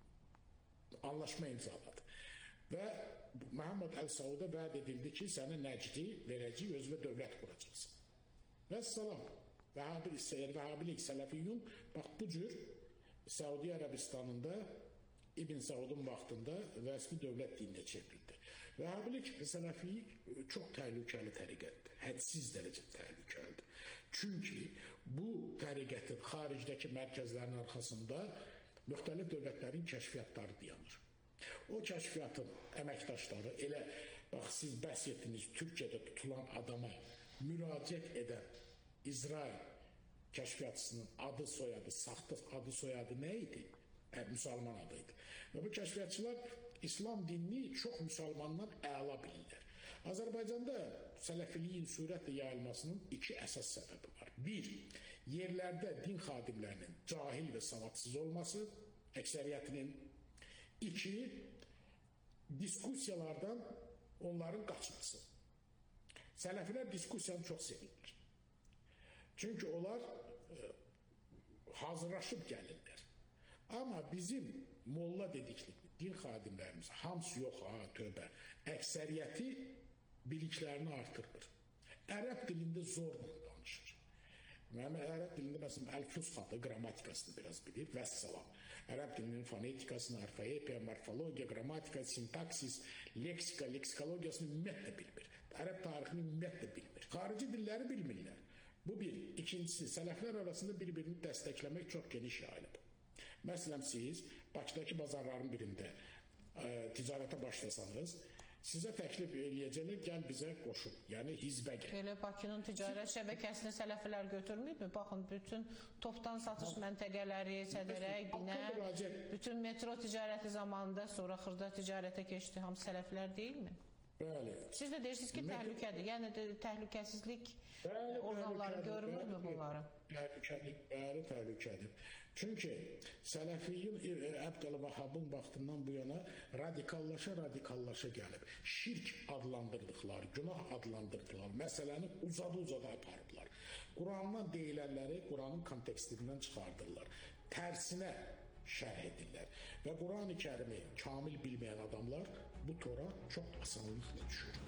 anlaşma imzaladı. Və Muhammed Əl-Sauda vəd edildi ki, sənə Nəcdi verəcək, özünə dövlət quracaqsın. Və salam, Vəhhabilik, Sələfiyyun, bax bu cür Səudi Ərəbistanında İbn Saudun vaxtında vəsbi dövlət dininə çevrildi. Vəhhabilik və Sələfiylik çox təhlükəli təriqətdir, hədsiz dərəcədə təhlükəlidir. Çünki bu təriqətin xaricdəki mərkəzlərin arxasında müxtəlif dövlətlərin kəşfiyyatları dayanır. O kəşfiyyatın əməkdaşları elə, bax siz bəhs etdiniz, Türkiyədə tutulan adama müraciət edən İsrail kəşfiyyatçısının adı, soyadı, saxta adı, soyadı nə idi? Hə, müsəlman adıydı. Və bu kəşfiyyatçılar İslam dinini çox müsəlmandan əla bilirlər. Azərbaycanda sələfiliyin sürətlə yayılmasının iki əsas səbəbi var. Bir, yerlərdə din xadimlərinin cahil və savadsız olması, əksəriyyətinin. İki, diskusiyalardan onların qaçması. Sələfilər diskusiyanı çox sevirlər. Çünki onlar e, hazırlaşıb gəlirlər. Amma bizim molla dedikləri din xadimlərimiz, hamısı yox, ha, tövbə, əksəriyyəti biliklərini artırır. Ərəb dilində zorla danışır. Mənim ərəb dilində məsələn Əl-Fusxatı, qrammatikasını biraz bilir, vəssalam. Ərəb dilinin fonetikasını, orfoepiya, morfologiya, qrammatika, sintaksis, leksika, leksikologiyasını ümumiyyətlə bilmir. Ərəb tarixini ümumiyyətlə bilmir. Xarici dilləri bilmirlər. Bu bir. İkincisi, sələflər arasında bir-birini dəstəkləmək çox geniş yayılıb. Məsələn, siz Bakıdakı bazarların birində ə, ticarətə başlasanız, sizə təklif eləyəcəklər, gəl bizə qoşun, yəni hizbə gəl. Elə Bakının ticarət şəbəkəsini sələfilər götürmüydü? Baxın, bütün topdan satış məntəqələri, Sədərək, Binə, bütün metro ticarəti zamanında, sonra xırda ticarətə keçdi, hamı sələflər deyilmi? Bəli. Siz də deyirsiniz ki, təhlükədir. Yəni də təhlükəsizlik orqanları görmürmü bunları? Təhlükədir, bəli, təhlükədir. Çünki Sələfiyyun Əbdəl-Vəhabın vaxtından bu yana radikallaşa, radikallaşa gəlib. Şirk adlandırdıqlar, günah adlandırdıqlar, məsələni uzadı-uzadı apardılar. Qurandan deyilənləri Quranın kontekstindən çıxardırlar. Tərsinə şərh edirlər. Və Quran-ı Kərimi kamil bilməyən adamlar bu tora çox asanlıqla düşür.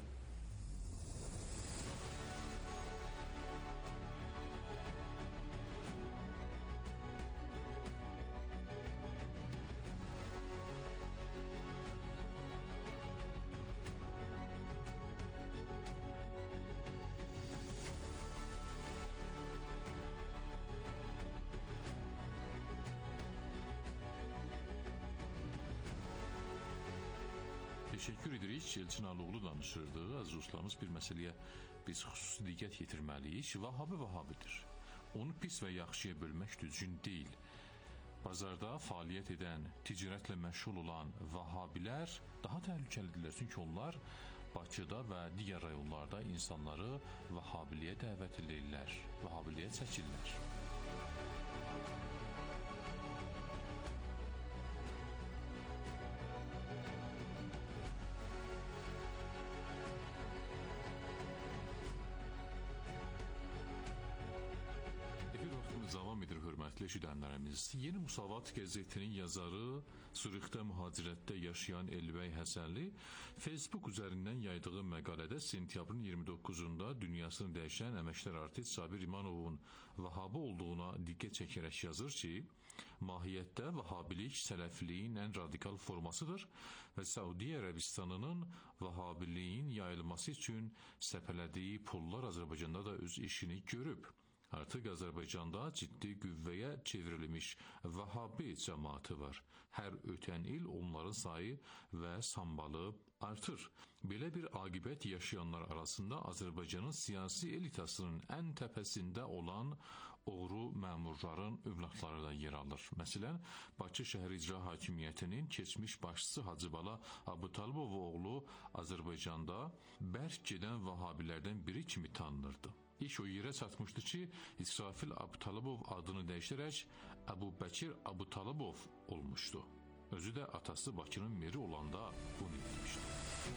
Təşəkkür edirik. Elçin Alıoğlu danışırdı. Əziz dostlarımız, bir məsələyə biz xüsusi diqqət yetirməliyik. Vəhabi Vəhabidir. Onu pis və yaxşıya bölmək düzgün deyil. Bazarda fəaliyyət edən, ticarətlə məşğul olan Vəhabilər daha təhlükəlidirlər. Çünki onlar Bakıda və digər rayonlarda insanları Vəhabiliyə dəvət edirlər, Vəhabiliyə çəkirlər. hörmətli eşidənlərimiz, Yeni Musavat qəzetinin yazarı, Suriqdə mühacirətdə yaşayan Elbəy Həsənli Facebook üzərindən yaydığı məqalədə sentyabrın iyirmi doqquzunda dünyasını dəyişən əməkdar artist Cabir İmanovun Vahabi olduğuna diqqət çəkərək yazır ki, mahiyyətdə Vahabilik sələfiliyin ən radikal formasıdır və Səudiyyə Ərəbistanının Vahabiliyin yayılması üçün səpələdiyi pullar Azərbaycanda da öz işini görüb. Artıq Azərbaycanda ciddi qüvvəyə çevrilmiş Vahabi cəmaatı var. Hər ötən il onların sayı və sambalı artır. Belə bir aqibət yaşayanlar arasında Azərbaycanın siyasi elitasının ən təpəsində olan oğru məmurların övladları da yer alır. Məsələn, Bakı şəhər icra hakimiyyətinin keçmiş başçısı Hacıbala Abutalibov oğlu Azərbaycanda bərk gedən Vahabilərdən biri kimi tanınırdı. İş o yerə çatmışdı ki, İsrafil Abutalibov adını dəyişərək Əbu Bəkir Abutalibov olmuşdu. Özü də atası Bakının meri olanda bunu etmişdi.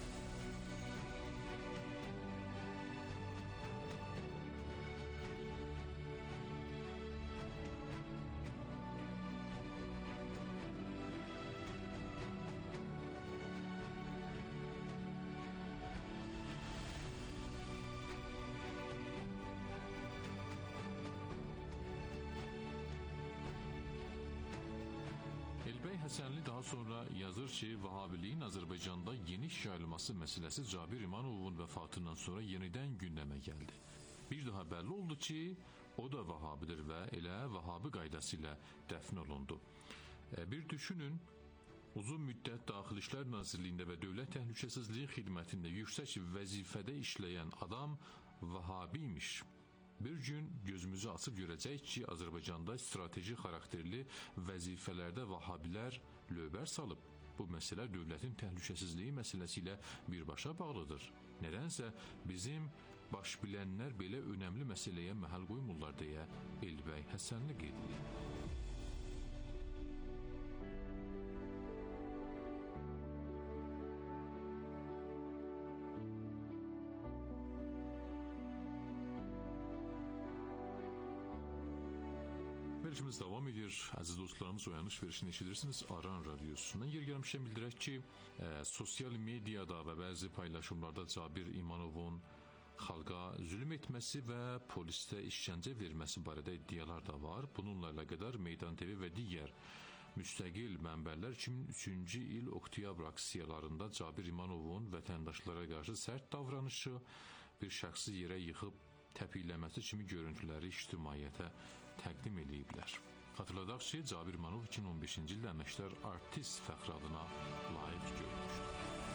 Elbəy Həsənli daha sonra yazır ki, Vahabiliyin Azərbaycanda geniş yayılması məsələsi Cabir İmanovun vəfatından sonra yenidən gündəmə gəldi. Bir daha bəlli oldu ki, o da Vahabidir və elə Vahabi qaydası ilə dəfn olundu. Bir düşünün, uzun müddət Daxili İşlər Nazirliyində və Dövlət Təhlükəsizliyi Xidmətində yüksək vəzifədə işləyən adam Vahabi imiş. Bir gün gözümüzü açıb görəcək ki, Azərbaycanda strateji xarakterli vəzifələrdə Vahabilər lövbər salıb. Bu məsələ dövlətin təhlükəsizliyi məsələsi ilə birbaşa bağlıdır. Nədənsə bizim baş bilənlər belə önəmli məsələyə məhəl qoymurlar deyə Elbəy Həsənli qeyd edir. Verişimiz davam edir. Əziz dostlarımız, oyanış verişini eşidirsiniz Aran Radyosu'ndan. Yer gəlmişəm bildirək ki, e, sosial mediada və bəzi paylaşımlarda Cabir İmanovun xalqa zülm etməsi və polisdə işgəncə verməsi barədə iddialar da var. Bununla əlaqədar Meydan T V və digər müstəqil mənbələr iki min üçüncü il oktyabr aksiyalarında Cabir İmanovun vətəndaşlara qarşı sərt davranışı, bir şəxsi yerə yıxıb təpikləməsi kimi görüntüləri ictimaiyyətə təqdim ediblər. Xatırladaq ki, Cabir İmanov iki min on beşinci ildə əməkdar artist fəxri adına layiq görülmüşdür.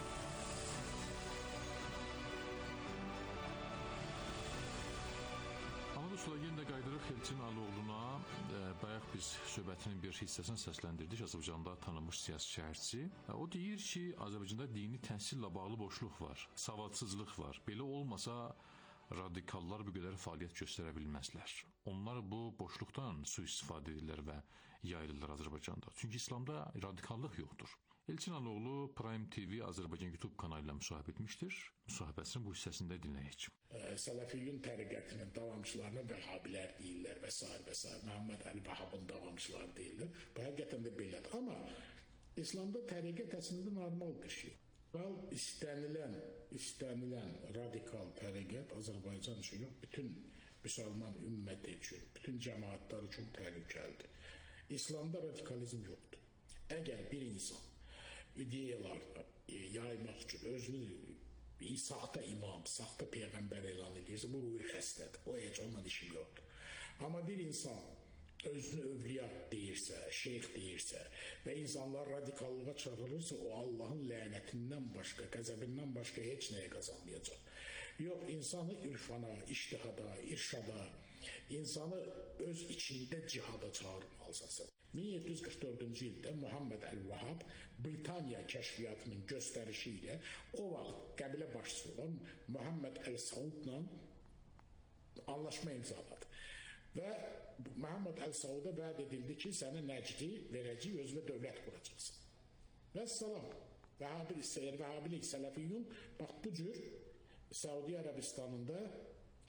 Anadolu Sulagen'də qaydırıq Elçin Alıoğlu'na e, bayaq biz söhbətinin bir hissəsini səsləndirdik. Azərbaycanda tanınmış siyasətçi. E, o deyir ki, Azərbaycanda dini təhsillə bağlı boşluq var, savadsızlıq var. Belə olmasa radikallar bu qədər fəaliyyət göstərə bilməzlər. Onlar bu boşluqdan sui-istifadə edirlər və yayılırlar Azərbaycanda. Çünki İslamda radikallıq yoxdur. Elçin Alıoğlu Prime T V Azərbaycan YouTube kanalıyla müsahibə etmişdir. Müsahibəsinin bu hissəsində dinləyək. Sələfiyyün təriqətinin davamçılarına Vəhabilər deyirlər və s. və s. Məhəmməd Əli Vahabın davamçıları deyirlər. Bu həqiqətən də belədir. Amma İslamda təriqət əslində normal bir şey. Val istənilən, istənilən radikal təriqət Azərbaycan üçün yox, bütün müsəlman ümməti üçün, bütün cəmaatlar üçün təhlükəlidir. İslamda radikalizm yoxdur. Əgər bir insan ideyalarda yaymaq üçün özünü saxta imam, saxta peyğəmbər elan edirsə, bu ruhi xəstədir. O heç onunla işim yoxdur. Amma bir insan özünü övliyat deyirsə, şeyx deyirsə və insanlar radikallığa çağırırsa, o Allahın lənətindən başqa, qəzəbindən başqa heç nəyə qazanmayacaq. Yox, insanı irfana, iştihada, irşada, insanı öz içində cihada çağırmalısan. min yeddi yüz qırx dördüncü ildə Muhammed Əl-Vahab Britaniya kəşfiyyatının göstərişi ilə o vaxt qəbilə başçısı olan Muhammed Əl-Saudla anlaşma imzaladı. Və Muhammed Əl-Sauda vəd edildi ki, sənə Nəcdi verəcək, özünə dövlət quracaqsın. Və salam, Vəhhabilik, Sələfiyyun, bax bu cür Səudiyyə Ərəbistanında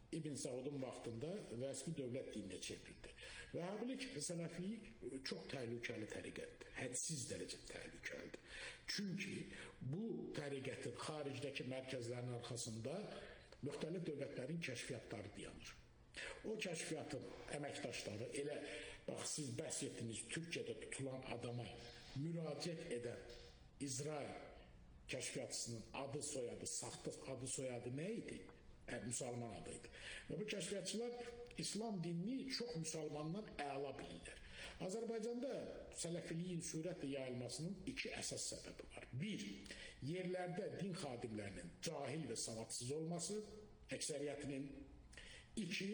İbn Saudun vaxtında rəsmi dövlət dininə çevrildi. Vəhhabilik, sələfilik çox təhlükəli təriqətdir. Hədsiz dərəcə təhlükəlidir. Çünki bu təriqətin xaricdəki mərkəzlərin arxasında müxtəlif dövlətlərin kəşfiyyatları dayanır. O kəşfiyyatın əməkdaşları elə, bax siz bəhs etdiniz, Türkiyədə tutulan adama müraciət edən İsrail kəşfiyyatçısının adı, soyadı, saxta adı, soyadı nə idi? Ə, müsəlman adıydı. Və bu kəşfiyyatçılar İslam dinini çox müsəlmandan əla bilirlər. Azərbaycanda sələfiliyin sürətlə yayılmasının iki əsas səbəbi var. Bir, yerlərdə din xadimlərinin cahil və savadsız olması, əksəriyyətinin. İki,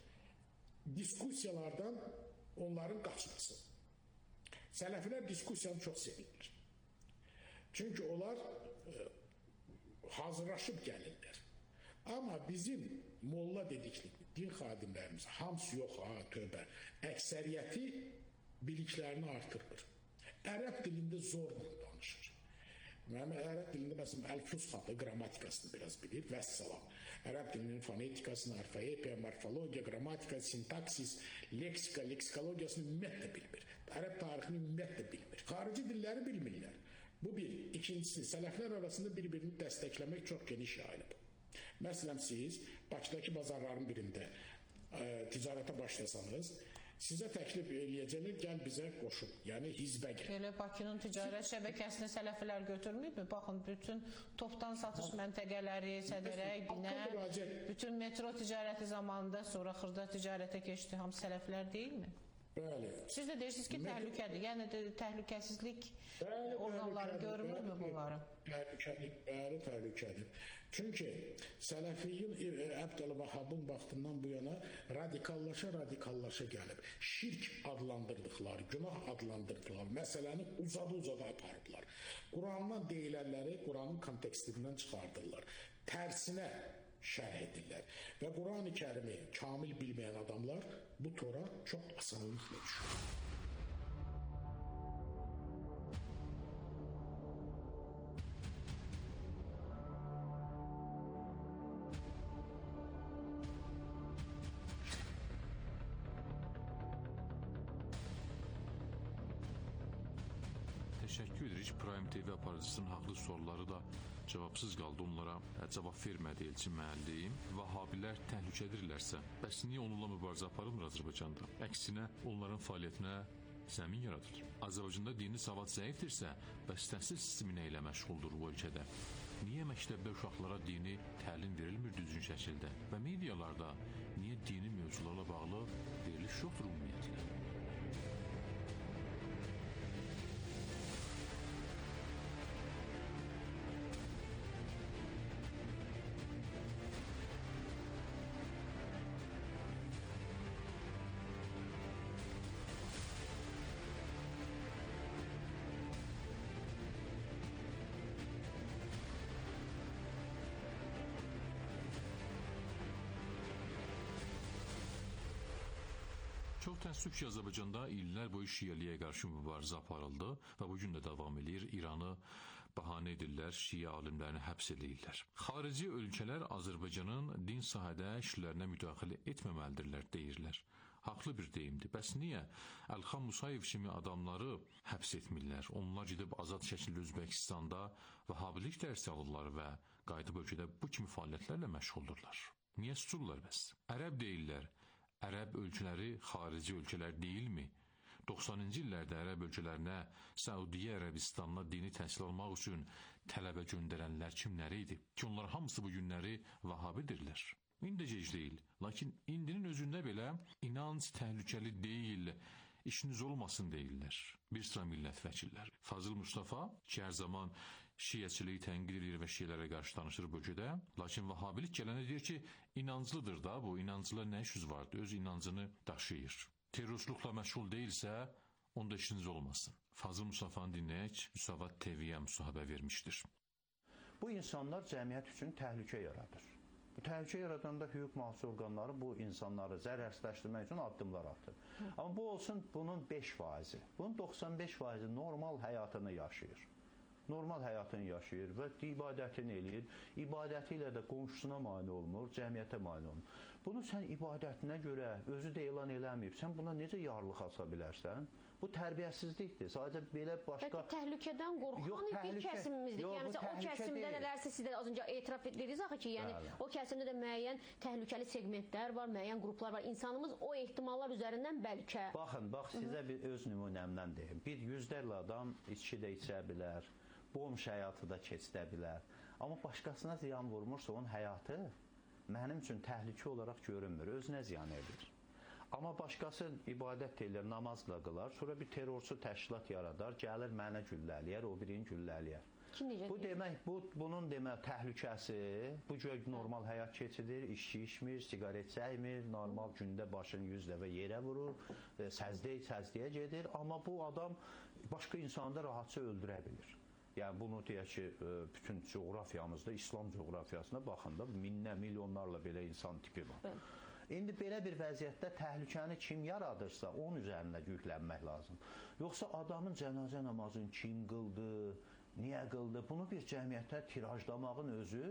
diskussiyalardan onların qaçması. Sələfilər diskussiyanı çox sevirlər. Çünki onlar e, hazırlaşıb gəlirlər. Amma bizim molla dedikli din xadimlərimiz, hamısı yox, ha, tövbə, əksəriyyəti biliklərini artırmır. Ərəb dilində zorla danışır. Mənim ərəb dilində məsələn əl-fusxatı, qrammatikasını biraz bilir, vəssalam. Ərəb dilinin fonetikasını, orfoepiya, morfologiya, qrammatika, sintaksis, leksika, leksikologiyasını ümumiyyətlə bilmir. Ərəb tarixini ümumiyyətlə bilmir. Xarici dilləri bilmirlər. Bu bir. İkincisi, sələflər arasında bir-birini dəstəkləmək çox geniş yayılıb. Məsələn, siz Bakıdakı bazarların birində e, ticarətə başlasanız, sizə təklif eləyəcəklər, gəl bizə qoşun, yəni hizbə gəl. Elə Bakının ticarət şəbəkəsini sələflər götürməyibmi? Baxın, bütün topdan satış məntəqələri, Sədərək, Binə, bütün metro ticarəti zamanında sonra xırda ticarətə keçdi, hamı sələflər deyilmi? Bəli. Siz də deyirsiniz ki, təhlükədir. Yəni təhlükəsizlik orqanları görmürmü bunları? Təhlükədir, bəli, təhlükədir. Çünki Sələfiyin Əbdülvəhabın vaxtından bu yana radikallaşa radikallaşa gəlib. Şirk adlandırdıqları, günah adlandırdıqları məsələni uzadı-uzadı aparırlar. Qurandan deyilənləri Quranın kontekstindən çıxardırlar. Tərsinə şərh edirlər. Və Quran-ı Kərimi kamil bilməyən adamlar bu tora çox asanlıqla düşür. Təşəkkür edirik. Prime T V aparıcısının haqlı sualları da cavabsız qaldı. Onlara cavab vermədi Elçin müəllim. Vahhabilər təhlükədirlərsə, bəs niyə onunla mübarizə aparılmır Azərbaycanda? Əksinə, onların fəaliyyətinə zəmin yaradılır. Azərbaycanda dini savad zəifdirsə, bəs təhsil sistemi nə ilə məşğuldur bu ölkədə? Niyə məktəbdə uşaqlara dini təlim verilmir düzgün şəkildə? Və medialarda niyə dini mövzularla bağlı veriliş yoxdur ümumiyyətlə? Çox təəssüf ki, Azərbaycanda illər boyu şiəliyə qarşı mübarizə aparıldı və bugün də davam edir. İranı bəhanə edirlər, şiə alimlərini həbs edirlər. Xarici ölkələr Azərbaycanın din sahədə işlərinə müdaxilə etməməlidirlər, deyirlər. Haqlı bir deyimdir. Bəs niyə Əlxan Musayev kimi adamları həbs etmirlər? Onlar gedib azad şəkildə Özbəkistanda vəhhabilik dərsi alırlar və qayıdıb ölkədə bu kimi fəaliyyətlərlə məşğuldurlar. Niyə susurlar bəs? Ərəb deyirlər. Ərəb ölkələri xarici ölkələr deyilmi? doxsanıncı illərdə Ərəb ölkələrinə, Səudiyyə Ərəbistanına dini təhsil almaq üçün tələbə göndərənlər kimləri idi? Ki, onlar hamısı bu günləri vahhabidirlər. İndi gec deyil, lakin indinin özündə belə inanc təhlükəli deyil, işiniz olmasın deyirlər bir sıra millət vəkilləri. Fazıl Mustafa ki, hər zaman şiəçiliyi tənqid edir və şiələrə qarşı danışır bölgədə, lakin vahhabilik gələnə deyir ki, inanclıdır da bu, inanclılar nə işiniz vardı, öz inancını daşıyır. Terrorluqla məşğul deyilsə, onda işiniz olmasın. Fazıl Mustafa'nı dinləyək, Müsavat T V-yə müsahibə vermişdir. Bu insanlar cəmiyyət üçün təhlükə yaradır. Bu təhlükə yaradanda hüquq mühafizə orqanları bu insanları zərərsizləşdirmək üçün addımlar atır. Amma bu olsun bunun beş faizi. Bunun doxsan beş faizi normal həyatını yaşayır. normal həyatını yaşayır və ibadətini eləyir. İbadəti ilə də qonşusuna mane olmur, cəmiyyətə mane olmur. Bunu sən ibadətinə görə özü də elan eləməyib, sən buna necə yarlıq asa bilərsən? Bu tərbiyəsizlikdir. Sadəcə belə başqa... Bəlkə təhlükədən qorxan bir kəsimimizdir. Yəni, o kəsimdə nələrsə sizdə az öncə etiraf ediniz axı ki, yəni o kəsimdə də müəyyən təhlükəli segmentlər var, müəyyən qruplar var. İnsanımız o ehtimallar üzərindən bəlkə... Baxın, bax, sizə bir öz nümunəmdən deyim. Bir yüzlərlə adam içki də içə bilər, bomş həyatı da keçidə bilər. Amma başqasına ziyan vurmursa, onun həyatı mənim üçün təhlükə olaraq görünmür, özünə ziyan edir. Amma başqası ibadət edir, namazla qılar, sonra bir terrorçu təşkilat yaradar, gəlir mənə güllələyər, o birini güllələyər. Bu demək, bu, bunun demək təhlükəsi, bu cür normal həyat keçidir, işçi içmir, sigaret çəkmir, normal gündə başını yüz dəfə yerə vurur, səzdə, səzdəyə gedir, amma bu adam başqa insanı da rahatça öldürə bilir. Yəni, bunu deyək ki, bütün coğrafiyamızda, İslam coğrafiyasına baxanda minlə, milyonlarla belə insan tipi var. İndi belə bir vəziyyətdə təhlükəni kim yaradırsa, onun üzərində yüklənmək lazım. Yoxsa adamın cənazə namazını kim qıldı, niyə qıldı, bunu bir cəmiyyətə tirajlamağın özü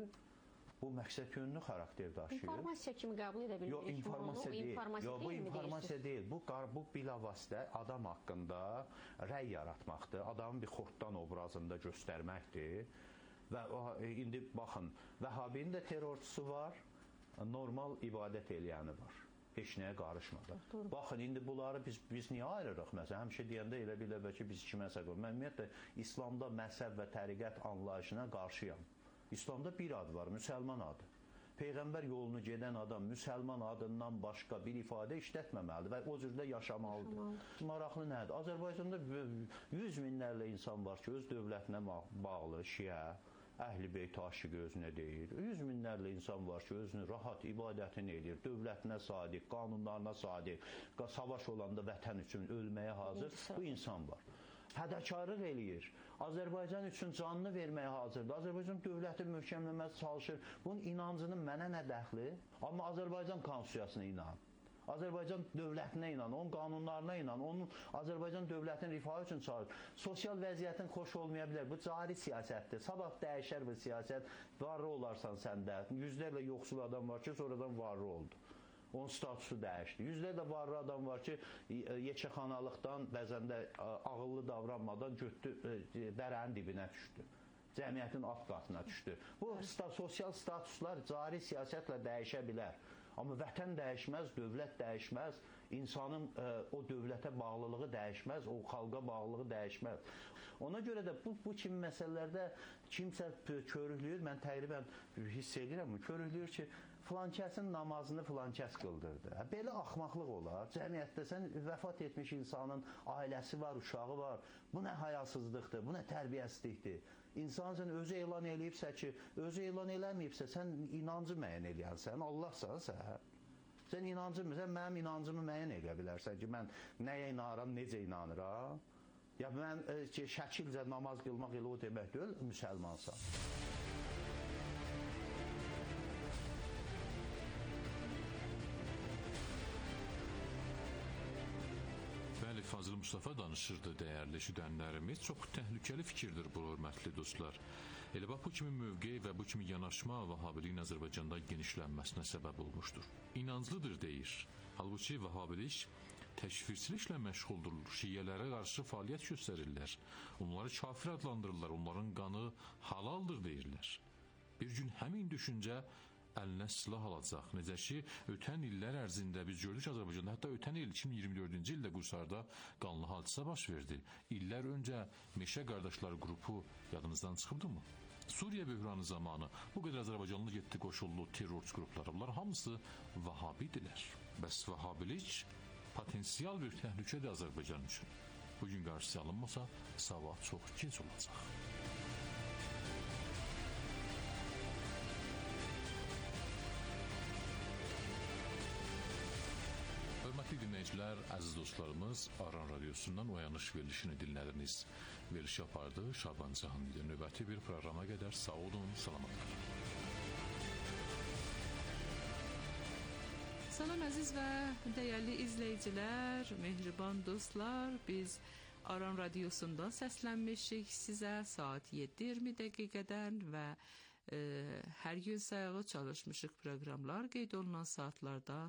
bu məqsəd yönlü xarakter daşıyır. İnformasiya kimi qəbul edə bilirik. Yox, informasiya deyil. İnformasiya Yox, bu informasiya deyil. Bu, bu bilavasitə adam haqqında rəy yaratmaqdır, adamın bir xortdan obrazında göstərməkdir. Və indi baxın, Vəhabinin də terrorçusu var, normal ibadət eləyəni var. Heç nəyə qarışmadı. Baxın, indi bunları biz, biz niyə ayırırıq? Məsələn, həmişə deyəndə elə bilə ki, biz kiməsə qoyur. Mən ümumiyyətlə, İslamda məzhəb və təriqət anlayışına qarşıyam. İslamda bir ad var, müsəlman adı. Peyğəmbər yolunu gedən adam müsəlman adından başqa bir ifadə işlətməməlidir və o cürdə yaşamalıdır. Maraqlı nədir? Azərbaycanda yüz minlərlə insan var ki, öz dövlətinə bağlı, şiə, Əhl-i Beyt aşiqi özünə deyir. Yüz minlərlə insan var ki, özünü rahat ibadətini edir, dövlətinə sadiq, qanunlarına sadiq, savaş olanda vətən üçün ölməyə hazır, bu insan var. Fədakarlıq eləyir, Azərbaycan üçün canını verməyə hazırdır, Azərbaycan dövləti möhkəmləməyə çalışır. Bunun inancının mənə nə dəxli? Amma Azərbaycan konstitusiyasına inan. Azərbaycan dövlətinə inan, onun qanunlarına inan, onun Azərbaycan dövlətinin rifahı üçün çalışır. Sosial vəziyyətin xoş olmaya bilər. Bu cari siyasətdir. Sabah dəyişər bir siyasət, varlı olarsan səndə. Yüzlərlə yoxsul adam var ki, sonradan varlı oldu. Onun statusu dəyişdi. Yüzlərlə varlı adam var ki, yekəxanalıqdan, bəzən də ağıllı davranmadan götdü, dərənin dibinə düşdü. Cəmiyyətin alt qatına düşdü. Bu sosial statuslar cari siyasətlə dəyişə bilər. Amma vətən dəyişməz, dövlət dəyişməz, insanın ə, o dövlətə bağlılığı dəyişməz, o xalqa bağlılığı dəyişməz. Ona görə də bu, bu kimi məsələlərdə kimsə körüklüyür, mən təqribən hiss edirəm, körüklüyür ki, filan kəsin namazını filan kəs qıldırdı. Belə axmaqlıq olar. Cəmiyyətdə sən vəfat etmiş insanın ailəsi var, uşağı var. Bu nə hayasızlıqdır, bu nə tərbiyəsizlikdir. İnsan sən özü elan eləyibsə ki, özü elan eləməyibsə, sən inancı müəyyən eləyənsən, Allahsan sən. Sən inancı, sən mənim inancımı müəyyən eləyə bilərsən ki, mən nəyə inanıram, necə inanıram. Ya mən ki, şəkilcə namaz qılmaq elə o demək deyil, müsəlmansan. Fazıl Mustafa danışırdı, dəyərli şüdənlərimiz. Çox təhlükəli fikirdir bu, hörmətli dostlar. Elə bax, bu kimi mövqe və bu kimi yanaşma Vahhabiliyin Azərbaycanda genişlənməsinə səbəb olmuşdur. İnanclıdır deyir. Halbuki Vahhabilik təşvirçiliklə məşğuldurlar. Şiələrə qarşı fəaliyyət göstərirlər. Onları kafir adlandırırlar. Onların qanı halaldır deyirlər. Bir gün həmin düşüncə əlinə silah alacaq. Necə ki, ötən illər ərzində biz gördük Azərbaycanda, hətta ötən il iki min iyirmi dördüncü ildə Qursarda qanlı hadisə baş verdi. İllər öncə Meşə Qardaşlar qrupu yadınızdan çıxıbdırmı? Suriya böhranı zamanı bu qədər Azərbaycanlı getdi qoşuldu terrorçu qruplara. Bunlar hamısı Vahhabidirlər. Bəs Vahhabilik potensial bir təhlükədir Azərbaycan üçün. Bugün qarşısı alınmasa, sabah çox gec olacaq. Hörmətli dinləyicilər, əziz dostlarımız, Aran Radiosundan Oyanış verilişini dinlədiniz. Veriliş yapardı Şaban Cahan idi. Növbəti bir proqrama qədər sağ olun, salamat qalın. Salam əziz və dəyərli izləyicilər, mehriban dostlar. Biz Aran Radiosu'nda səslənmişik sizə saat yeddi iyirmi dəqiqədən və e, hər gün sayağı çalışmışıq proqramlar qeyd olunan saatlarda